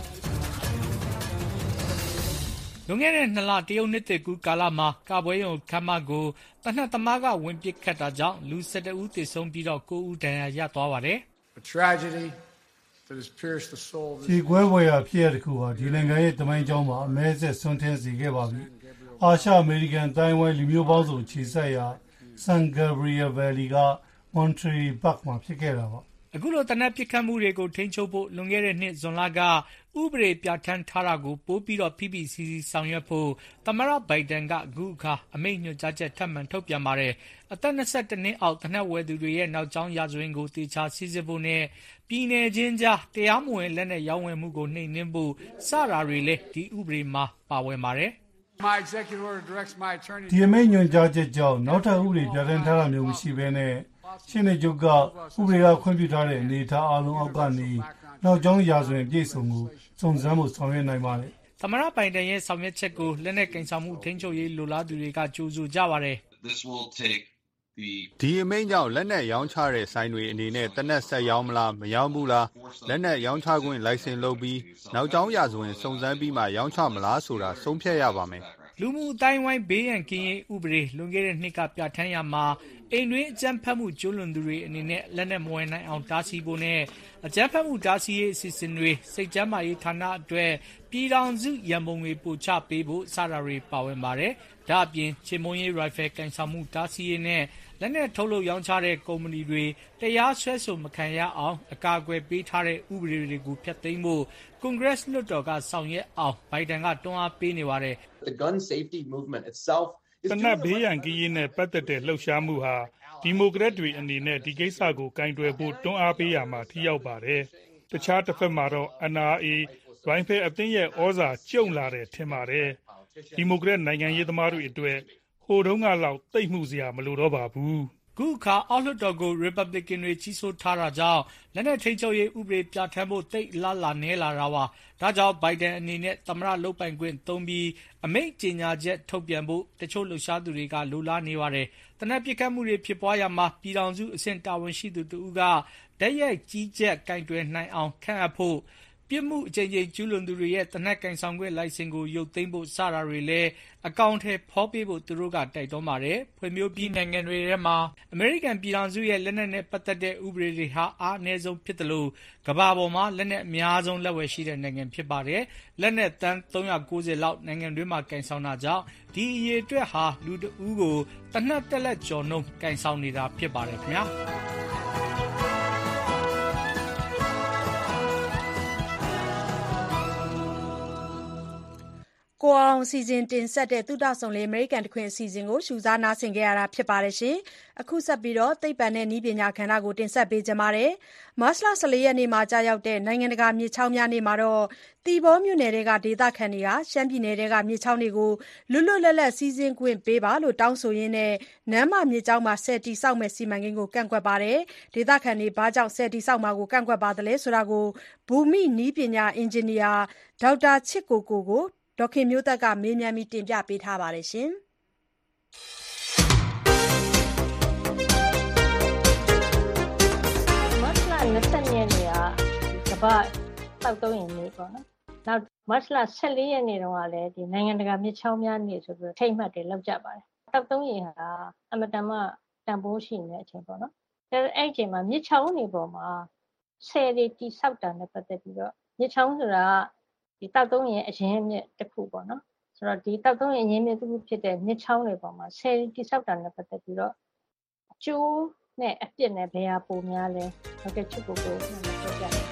လွန်ခဲ့တဲ့နှစ်လတရုတ်နှစ်သစ်ကူးကာလမှာကာပွဲရုံခမ်းမကိုတနက်သမားကဝင်ပစ်ခတ်တာကြောင့်လူ၁၁ဦးသေဆုံးပြီးတော့၉ဦးဒဏ်ရာရသွားပါတယ်။ A tragedy that has pierced the soul. ဒီကွဲပွဲရာဖြစ်ရတဲ့ခုဟာဒီနိုင်ငံရဲ့တမိုင်းကြောင်းမှာအမဲဆက်ဆွန့်ထင်းစေခဲ့ပါပြီ။အာရှအမေရိကန်တိုင်းဝိုင်းလူမျိုးပေါင်းစုံခြေဆက်ရာ San Gabriel Valley က Monterey Park မှာဖြစ်ခဲ့တာပါအခုလိုတနက်ပစ်ခတ်မှုတွေကိုထိန်းချုပ်ဖို့လွန်ခဲ့တဲ့နှစ်ဇွန်လကဥပဒေပြဋ္ဌာန်းထားတာကိုပိုပြီးတော့ဖိဖိစီစီဆောင်ရွက်ဖို့သမ္မတဘိုင်ဒန်ကအခုအခါအမိန့်ညွှန်ကြားချက်ထပ်မံထုတ်ပြန်ပါတယ်အသက်၂၁နှစ်အောက်တနက်ဝယ်သူတွေရဲ့နောက်ကျောင်းရာဇဝင်ကိုတေချာစစ်ဆေးဖို့နဲ့ပြည်내ချင်းကြားတရားမဝင်လက်နက်ရောင်းဝယ်မှုကိုနှိမ်နင်းဖို့စတာတွေလည်းဒီဥပဒေမှာပါဝင်ပါတယ်ဒီအမိန့်ညွှန်ကြားချက်ကြောင့်နောက်ထပ်ဥပဒေပြဋ္ဌာန်းထားတာမျိုးမရှိဘဲနဲ့ရှင်းနေကြကဥပဒေကခွင့်ပြုထားတဲ့အနေထားအလုံးအောက်ကနေနောက်ကျောင်းရာဇဝင်ပြည့်စုံမှုစုံစမ်းမှုဆောင်ရွက်နိုင်ပါတယ်။သမ္မတဘိုင်ဒန်ရဲ့ဆောင်ရွက်ချက်ကိုလက်နက်ကင်ဆောင်မှုထိန်းချုပ်ရေးလိုလားသူတွေကကြိုးဆိုကြပါတယ်ဒီအမိန့်ကြောင့်လက်နက်ရောင်းချတဲ့ဆိုင်တွေအနေနဲ့တနက်ဆက်ရောင်းမလားမရောင်းဘူးလားလက်နက်ရောင်းချခွင့်လိုင်စင်လုပ်ပြီးနောက်ကျောင်းရာဇဝင်စုံစမ်းပြီးမှရောင်းချမလားဆိုတာဆုံးဖြတ်ရပါမယ်။လူမှုအတိုင်းဝိုင်းဘေးရန်ကင်းရေးဥပဒေလွန်ခဲ့တဲ့နှစ်ကပြဋ္ဌာန်းရမှာအိမ်တွင်းအကြမ်းဖက်မှုကျူးလွန်သူတွေအနေနဲ့လက်နက်မဝယ်နိုင်အောင်တားဆီးဖို့နဲ့အကြမ်းဖက်မှုတားဆီးရေးအစီအစဉ်တွေစိတ်ကျန်းမာရေးဌာနအတွက်ပြည်ထောင်စုရန်ပုံငွေပို့ချပေးဖို့စတာတွေပါဝင်ပါတယ်။ဒါအပြင်ချေမုံရေးရိုင်ဖယ်ကန်ဆောင်မှုတားဆီးရေးနဲ့လက်နက်ထုတ်လုပ်ရောင်းချတဲ့ကုမ္ပဏီတွေတရားစွဲဆိုမခံရအောင်အကာအကွယ်ပေးထားတဲ့ဥပဒေတွေကိုဖျက်သိမ်းဖို့ကွန်ဂရက်လွှတ်တော်ကဆောင်ရွက်အောင်ဘိုင်ဒန်ကတွန်းအားပေးနေပါတယ်။ The gun safety movement itself တနက်ဘေးရန်ကင်းရေးနဲ့ပတ်သက်တဲ့လှုပ်ရှားမှုဟာဒီမိုကရက်တွေအနေနဲ့ဒီကိစ္စကိုကင်တွယ်ဖို့တွန်းအားပေးရမှာထိရောက်ပါတယ်။တခြားတစ်ဖက်မှာတော့ N R A ရိုင်ဖယ်အသင်းရဲ့ဩဇာကျုံလာတယ်ထင်ပါတယ်။ဒီမိုကရက်နိုင်ငံရေးသမားတွေအတွက်ဟိုတုန်းကလောက်သိပ်မှုစရာမလိုတော့ပါဘူး။ခုအခါအောက်လွှတ်တော်ကို Republican တွေကြီးစိုးထားတာကြောင့်လက်နက်ထိန်းချုပ်ရေးဥပဒေပြဋ္ဌာန်းဖို့တိတ်လာလာနေလာတာပါ။ဒါကြောင့်ဘိုင်ဒန်အနေနဲ့သမ္မတလုပ်ပိုင်ခွင့်သုံးပြီးအမိန့်ကြေညာချက်ထုတ်ပြန်ဖို့တချို့လှုပ်ရှားသူတွေကလိုလားနေပါတယ်။တနက်ပစ်ခတ်မှုတွေဖြစ်ပွားရမှာပြည်ထောင်စုအဆင့်တာဝန်ရှိသူတူကဓာတ်ရိုက်ကြီးကြပ်ကင်တွယ်နိုင်အောင်ခန့်အပ်ဖို့ပြစ်မှုအကြိမ်ကြိမ်ကျူးလွန်သူတွေရဲ့တနက်ကင်ဆောင်ခွင့်လိုင်စင်ကိုရုပ်သိမ်းဖို့စတာတွေလည်းအကောင့်ထဲဖော်ပေးဖို့သူတို့ကတိုက်တွန်းပါတယ်။ဖွံ့ဖြိုးပြီးနိုင်ငံတွေထဲမှာအမေရိကန်ပြည်ထောင်စုရဲ့လက်နက်နဲ့ပတ်သက်တဲ့ဥပဒေတွေဟာအားအနည်းဆုံးဖြစ်တယ်လို့ကမ္ဘာပေါ်မှာလက်နက်အများဆုံးလက်ဝယ်ရှိတဲ့နိုင်ငံဖြစ်ပါတယ်။လက်နက်တန်း၃၉၀လောက်နိုင်ငံတွင်းမှာကင်ဆောင်တာကြောင့်ဒီအရေအတွက်ဟာလူတဦးကိုတနက်တက်လက်ကျော်နှုန်းကင်ဆောင်နေတာဖြစ်ပါတယ်ခင်ဗျာ။ကိုအောင်စီစဉ်တင်ဆက်တဲ့သုတဆုံလေအမေရိကန်တခွင်အစီအစဉ်ကိုရှုစားနားဆင်ကြရတာဖြစ်ပါတယ်ရှင်။အခုဆက်ပြီးတော့သိပ္ပံနဲ့နည်းပညာကဏ္ဍကိုတင်ဆက်ပေးကြပါမယ်။မတ်လဆယ်လေးရက်နေ့မှာကြာရောက်တဲ့နိုင်ငံတကာမြစ်ချောင်းများနေ့မှာတော့တီဘောမြို့နယ်တွေကဒေသခံတွေကရှမ်းပြည်နယ်တွေကမြစ်ချောင်းတွေကိုလွတ်လွတ်လပ်လပ်စီးဆင်းခွင့်ပေးပါလို့တောင်းဆိုရင်းနဲ့နမ်းမမြစ်ချောင်းမှာဆယ်တီဆောက်မဲ့စီမံကိန်းကိုကန့်ကွက်ပါတယ်။ဒေသခံတွေဘာကြောင့်ဆယ်တီဆောက်မှာကိုကန့်ကွက်ပါသလဲဆိုတာကိုဘူမိနည်းပညာအင်ဂျင်နီယာဒေါက်တာချစ်ကိုကိုကိုဒေါခင်မျိုးသက်ကမေးမြန်းပြီးတင်ပြပေးထားပါတယ်ရှင်။မတ်လ၂၂ရက်နေ့ကကမ္ဘာတောက်သုံးရင်နေ့ပေါ့နော်။နောက်မတ်လ၁၄ရက်နေ့တုန်းကလည်းဒီနိုင်ငံတကာမြစ်ချောင်းများနေ့ဆိုပြီးထိတ်မှတ်တွေလုပ်ကြပါတယ်။တောက်သုံးရင်ဟာအမတန်မှတန်ဖိုးရှိနေတဲ့အချိန်ပေါ့နော်။အဲအဲ့အချိန်မှာမြစ်ချောင်းတွေပေါ်မှာဆယ်တွေတိဆောက်တာနဲ့ပတ်သက်ပြီးတော့မြစ်ချောင်းဆိုတာဒီတောက်သုံးရင်အရင်မြစ်တစ်ခုပေါ့နော်ဆိုတော့ဒီတောက်သုံးရင်အရင်မြစ်တစ်ခုဖြစ်တဲ့မြစ်ချောင်းတွေပေါ်မှာဆယ်တိဆောက်တာနဲ့ပတ်သက်ပြီးတော့အကျိုးနဲ့အပြစ်နဲ့ဘယ်ဟာပိုများလဲဟုတ်ကဲ့ချုပ်ကိုကိုပြောပြတယ်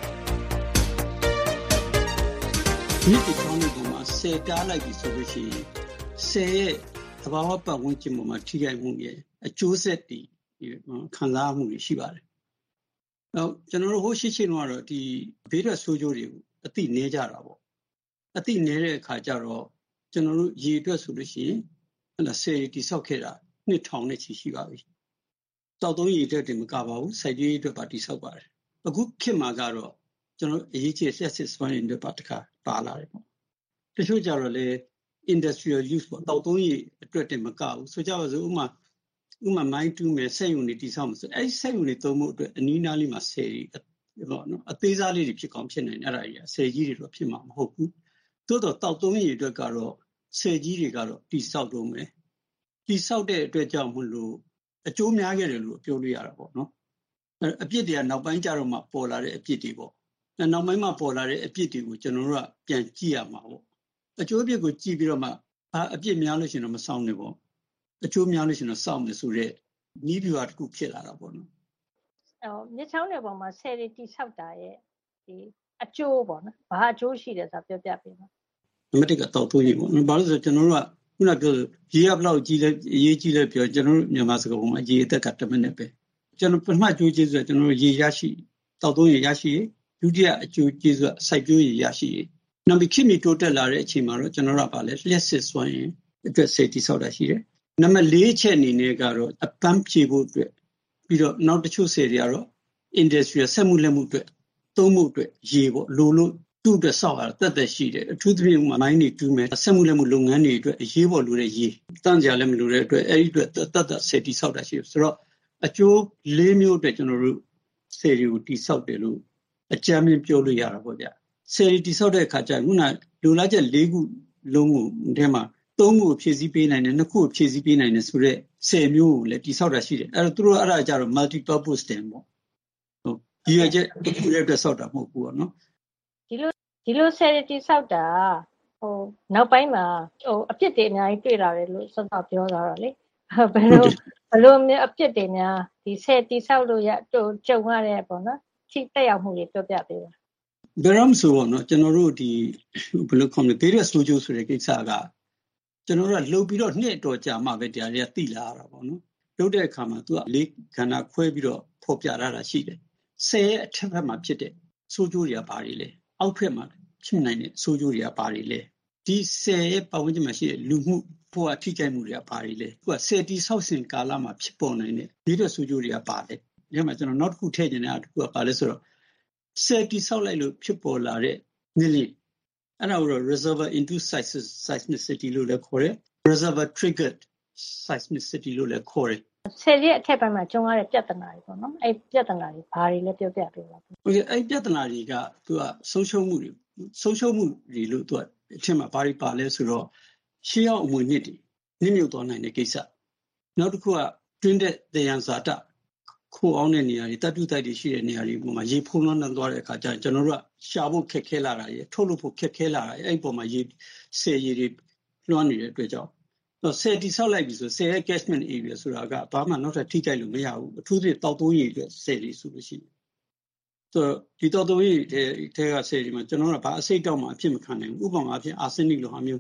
မြစ်ချောင်းတွေပေါ်မှာဆယ်တားလိုက်ပြီဆိုလို့ရှိရင်ဆယ်ရဲ့သဘာဝပတ်ဝန်းကျင်ပေါ်မှာထိခိုက်မှုရဲ့အကျိုးဆက်တွေခံစားမှုတွေရှိပါတယ်။နောက်ကျွန်တော်တို့ဟိုရှိချင်းတော့ဒီဘေးထွက်ဆိုးကျိုးတွေကိုအသိနေကြတာပေါ့အသိနေတဲ့အခါကျတော့ကျွန်တော်တို့ရေအတွက်ဆိုလို့ရှိရင်ဟဲ့လားဆယ်တိဆောက်ခဲ့တာနှစ်ထောင်နဲ့ချီရှိပါပြီတောက်သုံးရေအတွက်တင်မကပါဘူးစိုက်ပျိုးရေးအတွက်ပါတိဆောက်ပါတယ်အခုခေတ်မှာကတော့ကျွန်တော်အရေးကြီးလျှက်စစ်စွမ်းအင်တွေပါတခါပါလာတယ်ပေါ့တချို့ကြတော့လေ industrial use ပေါ့တောက်သုံးရေအတွက်တင်မကဘူးဆိုကြပါစို့ဥမာဥမာမိုင်းတူးမယ်စက်ရုံတွေတိဆောက်မယ်ဆိုအဲ့စက်ရုံတွေသုံးဖို့အတွက်အနီးနားလေးမှာဆယ်ပေါ့နော်အသေးစားလေးတွေဖြစ်ကောင်းဖြစ်နိုင်တယ်အဲ့ဒါကြီးဆယ်ကြီးတွေတော့ဖြစ်မှာမဟုတ်ဘူးသို့တော့တောက်သုံးရေအတွက်ကတော့ဆယ်ကြီးတွေကတော့တိဆောက်တော့မယ်တိဆောက်တဲ့အတွက်ကြောင့်မလို့အကျိုးများခဲ့တယ်လို့ပြောလို့ရတာပေါ့နော်အပြစ်တွေကနောက်ပိုင်းကျတော့မှပေါ်လာတဲ့အပြစ်တွေပေါ့နောက်ပိုင်းမှပေါ်လာတဲ့အပြစ်တွေကိုကျွန်တော်တို့ကပြန်ကြည့်ရမှာပေါ့အကျိုးအပြစ်ကိုကြည့်ပြီးတော့မှအာအပြစ်များလို့ရှိရင်တော့မဆောင်နဲ့ပေါ့အကျိုးများလို့ရှိရင်တော့စောင့်မယ်ဆိုတဲ့နည်းဗျူဟာတစ်ခုဖြစ်လာတာပေါ့နော်အော်မြစ်ချောင်းတွေပေါ်မှာဆယ်ရီတိဆောက်တာရဲ့ဒီအကျိုးပေါ့နော်ဘာအကျိုးရှိတယ်ဆိုတာပြောပြပေးပါနံပါတ်တစ်ကတော့သုံးရင်ပေါ့ဘာလို့ဆိုကျွန်တော်တို့ကခုနပြောရေရဘလောက်ကြီးလဲအရေးကြီးလဲပြောကျွန်တော်တို့မြန်မာစကားပုံမှာရေအသက်ကတစ်မိနစ်ပဲကျွန်တော်ပထမအကျိုးကျေးဇူးကကျွန်တော်တို့ရေရရှိတောက်သုံးရေရရှိဒုတိယအကျိုးကျေးဇူးကစိုက်ပျိုးရေရရှိနောက်ပြီးခေတ်မီတိုးတက်လာတဲ့အချိန်မှာတော့ကျွန်တော်တို့ကပါလဲလျှက်စစ်စွမ်းရင်အတွက်စေတီဆောက်တာရှိတယ်နံပါတ်၄ချက်အနေနဲ့ကတော့အပန်းဖြေဖို့အတွက်ပြီးတော့နောက်တစ်ချို့ဆယ်တွေကတော့ industrial ဆက်မှုလက်မှုအတွက်သုံးမှုအတွက်ရေပေါ့လိုလို့သူ့အတွက်ဆောက်ရတာတက်တက်ရှိတယ်အထူးသဖြင့်မိုင်းတွေတူးမယ်ဆက်မှုလက်မှုလုပ်ငန်းတွေအတွက်အရေးပေါ်လိုတဲ့ရေတန့်ကြလည်းမလိုတဲ့အတွက်အဲ့ဒီအတွက်တက်တက်ဆယ်တီဆောက်တာရှိတယ်ဆိုတော့အကျိုး၄မျိုးအတွက်ကျွန်တော်တို့ဆယ်တွေကိုတီဆောက်တယ်လို့အကြမ်းမြင်ပြောလို့ရတာပေါ့ဗျဆယ်တီဆောက်တဲ့အခါကျခုနလိုလားချက်၄ခုလုံးကိုအဲမှာသုံးခုဖြည့်ဆည်းပေးနိုင်တယ်နှစ်ခုဖြည့်ဆည်းပေးနိုင်တယ်ဆိုတော့ဆယ်မျိုးကိုလည်းတိဆောက်တာရှိတယ်အဲ့တော့သူတို့အဲ့ဒါကြတော့ multi purpose တင်ပေါ့ဟုတ်ဒီရချက်တစ်ခုတည်းအတွက်ဆောက်တာမဟုတ်ဘူးပေါ့နော်ဒီလိုဒီလိုဆယ်တိဆောက်တာဟိုနောက်ပိုင်းမှာဟိုအပြစ်တွေအများကြီးတွေ့လာတယ်လို့စောစောပြောတာတော့လေဘယ်လိုဘယ်လိုမျိုးအပြစ်တွေများဒီဆယ်တိဆောက်လို့ရကြုံရတဲ့ပေါ့နော်ထိတက်ရောက်မှုတွေပြောပြပေးပါဘယ်တော့မှဆိုတော့နော်ကျွန်တော်တို့ဒီဘယ်လိုခေါ်မလဲဒေရစတိုဂျိုဆိုတဲ့ကိစ္စကကျွန်တော်တို့ကလှုပ်ပြီးတော့နှစ်တော်ကြာမှပဲတရားတွေကသိလာရတာပေါ့နော်လှုပ်တဲ့အခါမှာ तू ကလေးခန္ဓာခွဲပြီးတော့ဖော်ပြရတာရှိတယ်ဆယ်ရဲ့အထက်ဘက်မှာဖြစ်တဲ့ဆိုးကျိုးတွေကဘာတွေလဲအောက်ဘက်မှာဖြစ်နိုင်တဲ့ဆိုးကျိုးတွေကဘာတွေလဲဒီဆယ်ရဲ့ပတ်ဝန်းကျင်မှာရှိတဲ့လူမှုဖို့အထိကိမှုတွေကဘာတွေလဲ तू ကဆယ်တီဆောက်စဉ်ကာလမှာဖြစ်ပေါ်နိုင်တဲ့ဒီတဲ့ဆိုးကျိုးတွေကဘာလဲဒီမှာကျွန်တော်နောက်တစ်ခုထည့်ချင်တဲ့တစ်ခုကဘာလဲဆိုတော့ဆယ်တီဆောက်လိုက်လို့ဖြစ်ပေါ်လာတဲ့နည်းလေးအဲ့ဒါကို reservoir induced seismicity လို့လည်းခေါ်တယ် reservoir triggered seismicity လို့လည်းခေါ်တယ်ဆယ်ရဲ့အထက်ပိုင်းမှာကျုံရတဲ့ပြဿနာတွေပေါ့နော်အဲ့ပြဿနာတွေဘာတွေလဲပြောပြပေးပါဟုတ်ကဲ့အဲ့ပြဿနာတွေကသူကဆုံးရှုံးမှုတွေဆုံးရှုံးမှုတွေလို့သူကအထက်မှာဘာတွေပါလဲဆိုတော့ရှေးရောက်အမွေနှစ်တွေနစ်မြုပ်သွားနိုင်တဲ့ကိစ္စနောက်တစ်ခုကတွင်းတဲ့တရားဇာတခိုးအောင်တဲ့နေရာတွေတတုတိုက်တွေရှိတဲ့နေရာတွေပုံမှာရေဖုံးလွှမ်းသွားတဲ့အခါကျရင်ကျွန်တော်တို့ကရှာဖို့ခက်ခဲလာတာရေထုတ်လို့ဖို့ခက်ခဲလာတာအဲ့ဒီပုံမှာရေဆယ်ရေတွေလွှမ်းနေတဲ့အတွက်ကြောင့်တော့ဆယ်တီဆောက်လိုက်ပြီဆိုဆယ်ရဲ့ catchment area ဆိုတာကဘာမှနောက်ထပ်ထိခိုက်လို့မရဘူးအထူးသဖြင့်တောက်သုံးရေအတွက်ဆယ်တွေဆိုလို့ရှိရင်ဆိုတော့ဒီတောက်သုံးရေထဲကဆယ်တွေမှာကျွန်တော်တို့ကဘာအစိတ်တောက်မှအဖြစ်မခံနိုင်ဘူးဥပမာအဖြစ်အာဆင်းနစ်လိုဟာမျိုး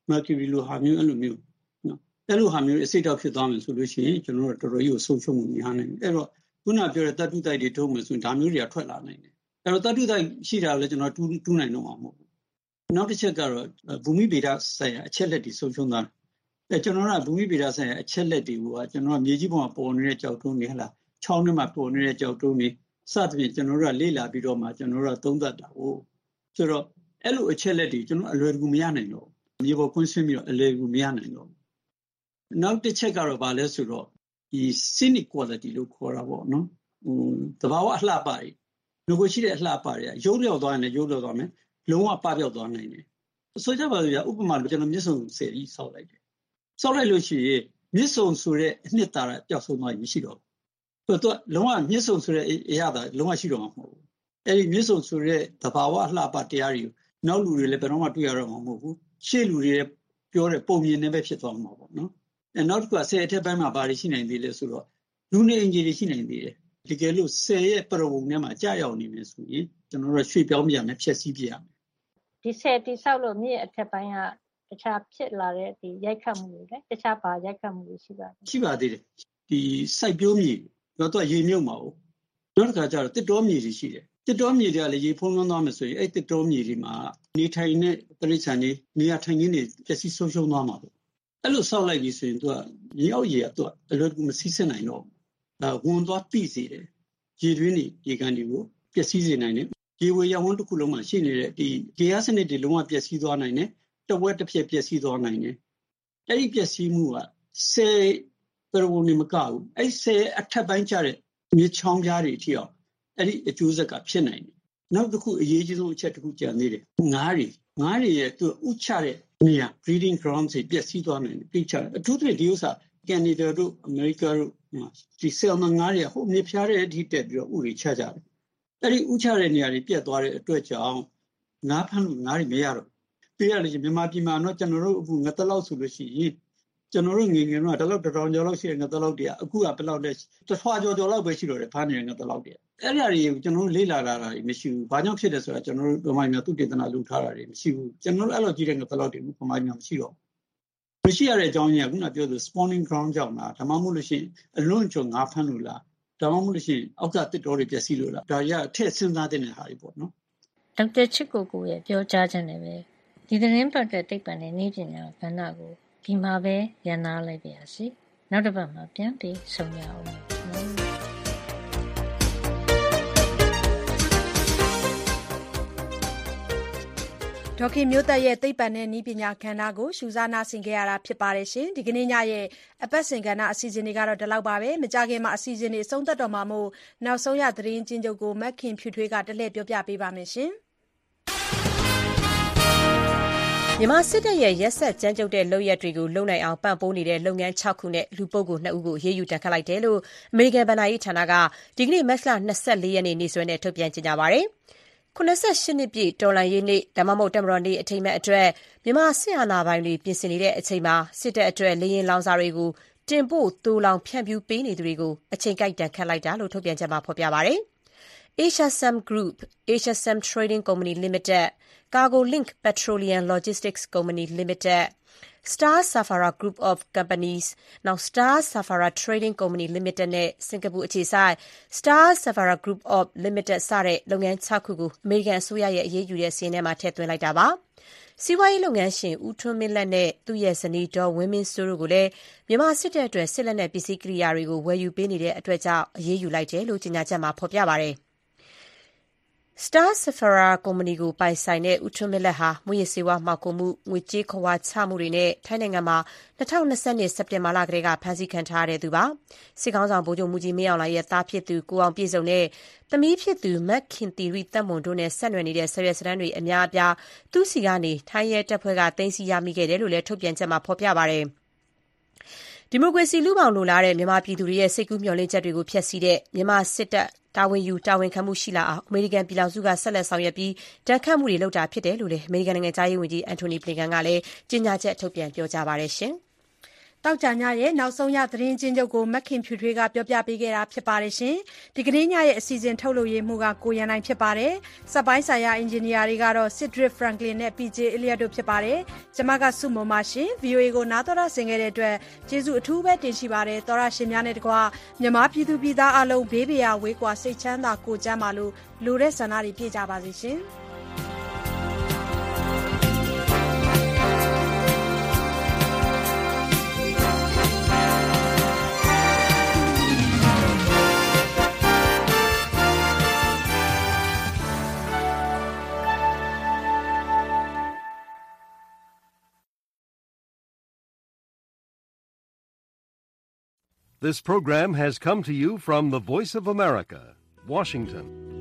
mercury လိုဟာမျိုးအဲ့လိုမျိုးနော်အဲ့လိုဟာမျိုးအစိတ်တောက်ဖြစ်သွားမယ်ဆိုလို့ရှိရင်ကျွန်တော်တို့တော်တော်ကြီးကိုဆုံးရှုံးမှုများနိုင်တယ်အဲ့တော့ခုနပြောတဲ့တတုတိုက်တွေထုတ်မယ်ဆိုရင်ဒါမျိုးတွေကထွက်လာနိုင်တယ်အဲ့တော့တတုတိုက်ရှိတာလည်းကျွန်တော်တူးတူးနိုင်တော့မှာမဟုတ်ဘူးနောက်တစ်ချက်ကတော့ဘူမိဗေဒဆိုင်ရာအချက်လက်တွေဆုံးရှုံးသွားတယ်အဲကျွန်တော်ကဘူမိဗေဒဆိုင်ရာအချက်လက်တွေကကျွန်တော်ကမြေကြီးပေါ်မှာပေါ်နေတဲ့ကြောက်တုံးတွေဟလားချောင်းထဲမှာပေါ်နေတဲ့ကြောက်တုံးတွေစသဖြင့်ကျွန်တော်တို့ကလေ့လာပြီးတော့မှကျွန်တော်တို့ကသုံးသပ်တာဟုတ်ဆိုတော့အဲ့လိုအချက်လက်တွေကျွန်တော်အလွယ်တကူမရနိုင်တော့မြေပေါ်ကွင်းဆင်းပြီးတော့အလွယ်တကူမရနိုင်တော့နောက်တစ်ချက်ကတော့ဗာလဲဆိုတော့ဒီ scenic quality လို့ခေါ်တာပေါ့နော်ဟိုတဘာဝအလှပတွေငကိုရှိတဲ့အလှပတွေကရုပ်လျော့သွားရင်လည်းရုပ်လျော့သွားမယ်လုံးဝပပျောက်သွားနိုင်တယ်ဆိုကြပါစို့ရဥပမာလို့ကျွန်တော်မျက်စုံဆယ်ကြီးဆောက်လိုက်တယ်ဆောက်လိုက်လို့ရှိရင်မျက်စုံဆိုတဲ့အနှစ်သာရပျောက်ဆုံးသွားရင်မရှိတော့ဘူးသူကလုံးဝမျက်စုံဆိုတဲ့အရာသာလုံးဝရှိတော့မှာမဟုတ်ဘူးအဲ့ဒီမျက်စုံဆိုတဲ့တဘာဝအလှပတရားတွေကိုနောက်လူတွေလည်းဘယ်တော့မှတွေ့ရတော့မှာမဟုတ်ဘူးရှေ့လူတွေပြောတဲ့ပုံမြင်နေပဲဖြစ်သွားမှာပေါ့နော်အဲနောက်တစ်ခုကဆယ်အထက်ပိုင်းမှာဘာတွေရှိနိုင်သေးလဲဆိုတော့လူနေအင်ဂျီတွေရှိနိုင်သေးတယ်တကယ်လို့ဆယ်ရဲ့ပရဝုံထဲမှာကြာရောက်နေမယ်ဆိုရင်ကျွန်တော်တို့ရွှေ့ပြောင်းပြရမယ်ဖြည့်ဆည်းပြရမယ်ဒီဆယ်တိဆောက်လို့မြစ်အထက်ပိုင်းကတခြားဖြစ်လာတဲ့ဒီရိုက်ခတ်မှုတွေလေတခြားဘာရိုက်ခတ်မှုတွေရှိပါလဲရှိပါသေးတယ်ဒီစိုက်ပျိုးမြေတော့သူကရေမြုပ်မှာ哦နောက်တစ်ခါကျတော့တစ်တောမြေတွေရှိတယ်တစ်တောမြေတွေကလည်းရေဖုံးလွှမ်းသွားမယ်ဆိုရင်အဲ့တစ်တောမြေတွေမှာနေထိုင်တဲ့တိရစ္ဆာန်တွေနေရာထိုင်ခင်းတွေပျက်စီးဆုံးရှုံးသွားမှာပေါ့အဲ့လိုဆောက်လိုက်ပြီဆိုရင်သူကရေအောက်ရေကသူကအလွယ်တကူမစီးဆင်းနိုင်တော့ဒါဝင်သွားတိစေတယ်ရေတွင်းတွေရေကန်တွေကိုပျက်စီးစေနိုင်တယ်ရေဝေရဝန်းတစ်ခုလုံးမှာရှိနေတဲ့ဒီရေအားစနစ်တွေလုံးဝပျက်စီးသွားနိုင်တယ်တဝက်တစ်ပြက်ပျက်စီးသွားနိုင်တယ်အဲ့ဒီပျက်စီးမှုကဆယ်ပရဝုန်နေမကဘူးအဲ့ဆယ်အထက်ပိုင်းကျတဲ့မြေချောင်းကြားတွေအထိအောင်အဲ့ဒီအကျိုးဆက်ကဖြစ်နိုင်တယ်နောက်တစ်ခုအရေးကြီးဆုံးအချက်တစ်ခုကြံသေးတယ်ငါးတွေငါးတွေရဲ့သူဥချတဲ့နေရာ breeding grounds တွေပျက်စီးသွားနိုင်တယ်ပြချတယ်အထူးသဖြင့်ဒီဥစ္စာကနေဒါတို့အမေရိကတို့ဒီဆယ်မငါးတွေဟိုမြေဖြားတဲ့အထိတက်ပြီးတော့ဥတွေချကြတယ်အဲ့ဒီဥချတဲ့နေရာတွေပြတ်သွားတဲ့အတွက်ကြောင့်ငါးဖမ်းလို့ငါးတွေမရတော့ပြရလေမြန်မာပြည်မှာတော့ကျွန်တော်တို့အခုငါးတလောက်ဆိုလို့ရှိရင်ကျွန်တော်တို့ငယ်ငယ်တော့တလောက်တထောင်ကျော်လောက်ရှိတဲ့ငါးတလောက်တည်းအခုကဘယ်လောက်လဲတစ်ထွာကျော်ကျော်လောက်ပဲရှိတော့တယ်ဖမ်းနေတဲ့ငါးတလောက်တည်းအဲ့ဒီအရာတွေကိုကျွန်တော်တို့လေ့လာလာတာမရှိဘူးဘာကြောင့်ဖြစ်တယ်ဆိုတာကျွန်တော်တို့ဗမာပြည်မှာသူတေသနာလုပ်ထားတာတွေမရှိဘူးကျွန်တော်တို့အဲ့လိုကြီးတဲ့ငါးတလောက်တည်းဗမာပြည်မှာမရှိတော့မရှိရတဲ့အကြောင်းရင်းကခုနပြောသူ spawning ground ကြောင့်လားဒါမှမဟုတ်လို့ရှိရင်အလွန်ကျွံငါးဖမ်းလို့လားဒါမှမဟုတ်လို့ရှိရင်အောက်ကတစ်တော်တွေပျက်စီးလို့လားဒါကြီးကထည့်စဉ်းစားတဲ့ဟာတွေပေါ့နော်ဒေါက်တာချစ်ကိုကိုရဲ့ပြောကြားချက်နဲ့ပဲဒီသတင်းပတ်တဲ့တိတ်ပံနဲ့နေပညာကဏ္ဍကိုဒီမှာပဲရန်နာလိုက်ပါရစေနောက်တစ်ပတ်မှာပြန်ပြီးဆုံရအောင်ဒေါခင်မျိုးသက်ရဲ့သိပ္ပံနဲ့နည်းပညာကဏ္ဍကိုရှုစားနာဆင်ခဲ့ရတာဖြစ်ပါတယ်ရှင်ဒီကနေ့ညရဲ့အပတ်စဉ်ကဏ္ဍအစီအစဉ်တွေကတော့ဒီလောက်ပါပဲမကြခင်မှာအစီအစဉ်တွေအဆုံးသတ်တော်မှာမို့နောက်ဆုံးရသတင်းချင်းချုပ်ကိုမက်ခင်ဖြူထွေးကတလှည့်ပြောပြပေးပါမယ်ရှင်မြန်မာစစ်တပ်ရဲ့ရက်စက်ကြမ်းကြုတ်တဲ့လုပ်ရက်တွေကိုလုံနိုင်အောင်ပံ့ပိုးနေတဲ့လုပ်ငန်း၆ခုနဲ့လူပုဂ္ဂိုလ်၂ဦးကိုရေးယူတန်ခတ်လိုက်တယ်လို့အမေရိကန်ဗဏ္ဍာရေးဌာနကဒီကနေ့မတ်လ၂၄ရက်နေ့နေ့စွဲနဲ့ထုတ်ပြန်ကြေညာပါတယ်။၇၈နှစ်ပြည့်တော်လှန်ရေးနေ့ဒါမှမဟုတ်တပ်မတော်နေ့အထိမ်းအမှတ်အတွက်မြန်မာစစ်အာဏာပိုင်တွေပြင်ဆင်နေတဲ့အချိန်မှာစစ်တပ်အတွက်လေယာဉ်လောင်စာတွေကိုတင်ပို့သိုလှောင်ဖြန့်ဖြူးပေးနေသူတွေကိုအချိန်ကိုက်တန်ခတ်လိုက်တာလို့ထုတ်ပြန်ချက်မှာဖော်ပြပါတယ်။ Asiasam Group, Asiasam Trading Company Limited, Cargo Link Petroleum Logistics Company Limited, Star Safara Group of Companies, နောက် Star Safara Trading Company Limited နဲ့စင်ကာပူအခြေစိုက် Star Safara Group of Limited စတဲ့လုပ်ငန်း၆ခုကိုအမေရိကန်အစိုးရရဲ့အရေးယူတဲ့စာရင်းထဲမှာထည့်သွင်းလိုက်တာပါ။စီးပွားရေးလုပ်ငန်းရှင်ဦးထွန်းမင်းလက်နဲ့သူ့ရဲ့ဇနီးဒေါ်ဝင်းမင်းစိုးတို့ကိုလည်းမြန်မာစစ်တပ်အတွက်စစ်လက်နက်ပစ္စည်းကိရိယာတွေကိုဝယ်ယူပေးနေတဲ့အတွက်ကြောင့်အရေးယူလိုက်တယ်လို့ကြေညာချက်မှာဖော်ပြပါတယ်။ Star Safara ကုမ္ပဏီကိုပိုင်ဆိုင်တဲ့ဦးထွန်းမင်းလက်ဟာမူရစ်ဆေးဝါးမှောင်ခိုမှုငွေကြေးခဝါချမှုတွေနဲ့ထိုင်းနိုင်ငံမှာ၂၀၂၂စက်တင်ဘာလကတည်းကဖမ်းဆီးခံထားရတဲ့သူပါစစ်ကောင်းဆောင်ဗိုလ်ချုပ်မှုကြီးမင်းအောင်လှိုင်ရဲ့သားဖြစ်သူကိုအောင်ပြည့်စုံနဲ့သမီးဖြစ်သူမက်ခင်တီရီတက်မွန်တို့နဲ့ဆက်နွယ်နေတဲ့ဆယ်ရက်စတန်းတွေအများအပြားသူ့စီကနေထိုင်းရဲတပ်ဖွဲ့ကတင်စီရမိခဲ့တယ်လို့လည်းထုတ်ပြန်ချက်မှာဖော်ပြပါတယ်ဒီမိုကရေစီလူပောင်လိုလားတဲ့မြန်မာပြည်သူတွေရဲ့စိတ်ကူးမျှော်လင့်ချက်တွေကိုဖျက်ဆီးတဲ့မြန်မာစစ်တပ်တာဝန်ယူတာဝန်ခံမှုရှိလာအောင်အမေရိကန်ပြည်ထောင်စုကဆက်လက်ဆောင်ရွက်ပြီးတန်ခတ်မှုတွေလုပ်တာဖြစ်တယ်လို့လည်းအမေရိကန်နိုင်ငံသားရေးဝန်ကြီးအန်တိုနီဘလင်ကန်ကလည်းကြေညာချက်ထုတ်ပြန်ပြောကြားပါတယ်ရှင်။တောက်ကြညရဲ့နောက်ဆုံးရသတင်းချင်းချုပ်ကိုမက်ခင်ဖြူထွေးကပြောပြပေးခဲ့တာဖြစ်ပါတယ်ရှင်ဒီကနေ့ညရဲ့အစီအစဉ်ထုတ်လို့ရမှုကကိုရန်နိုင်ဖြစ်ပါတယ်စက်ပိုင်းဆိုင်ရာအင်ဂျင်နီယာတွေကတော့ Cedric Franklin နဲ့ ပီ ဂျေ Elliott တို့ဖြစ်ပါတယ်ကျွန်မကစုမုံပါရှင် ဗီအိုအေ ကိုနားတော်တာဆင်ခဲ့တဲ့အတွက်ကျေးဇူးအထူးပဲတင်ရှိပါတယ်တော်ရရှင်များနဲ့တကွာမြန်မာပြည်သူပြည်သားအလုံးဘေးပရာဝေးကွာစိတ်ချမ်းသာကိုကျမ်းပါလို့လူတဲ့ဆန္ဒတွေပြည့်ကြပါစေရှင် This program has come to you from the Voice of America, Washington.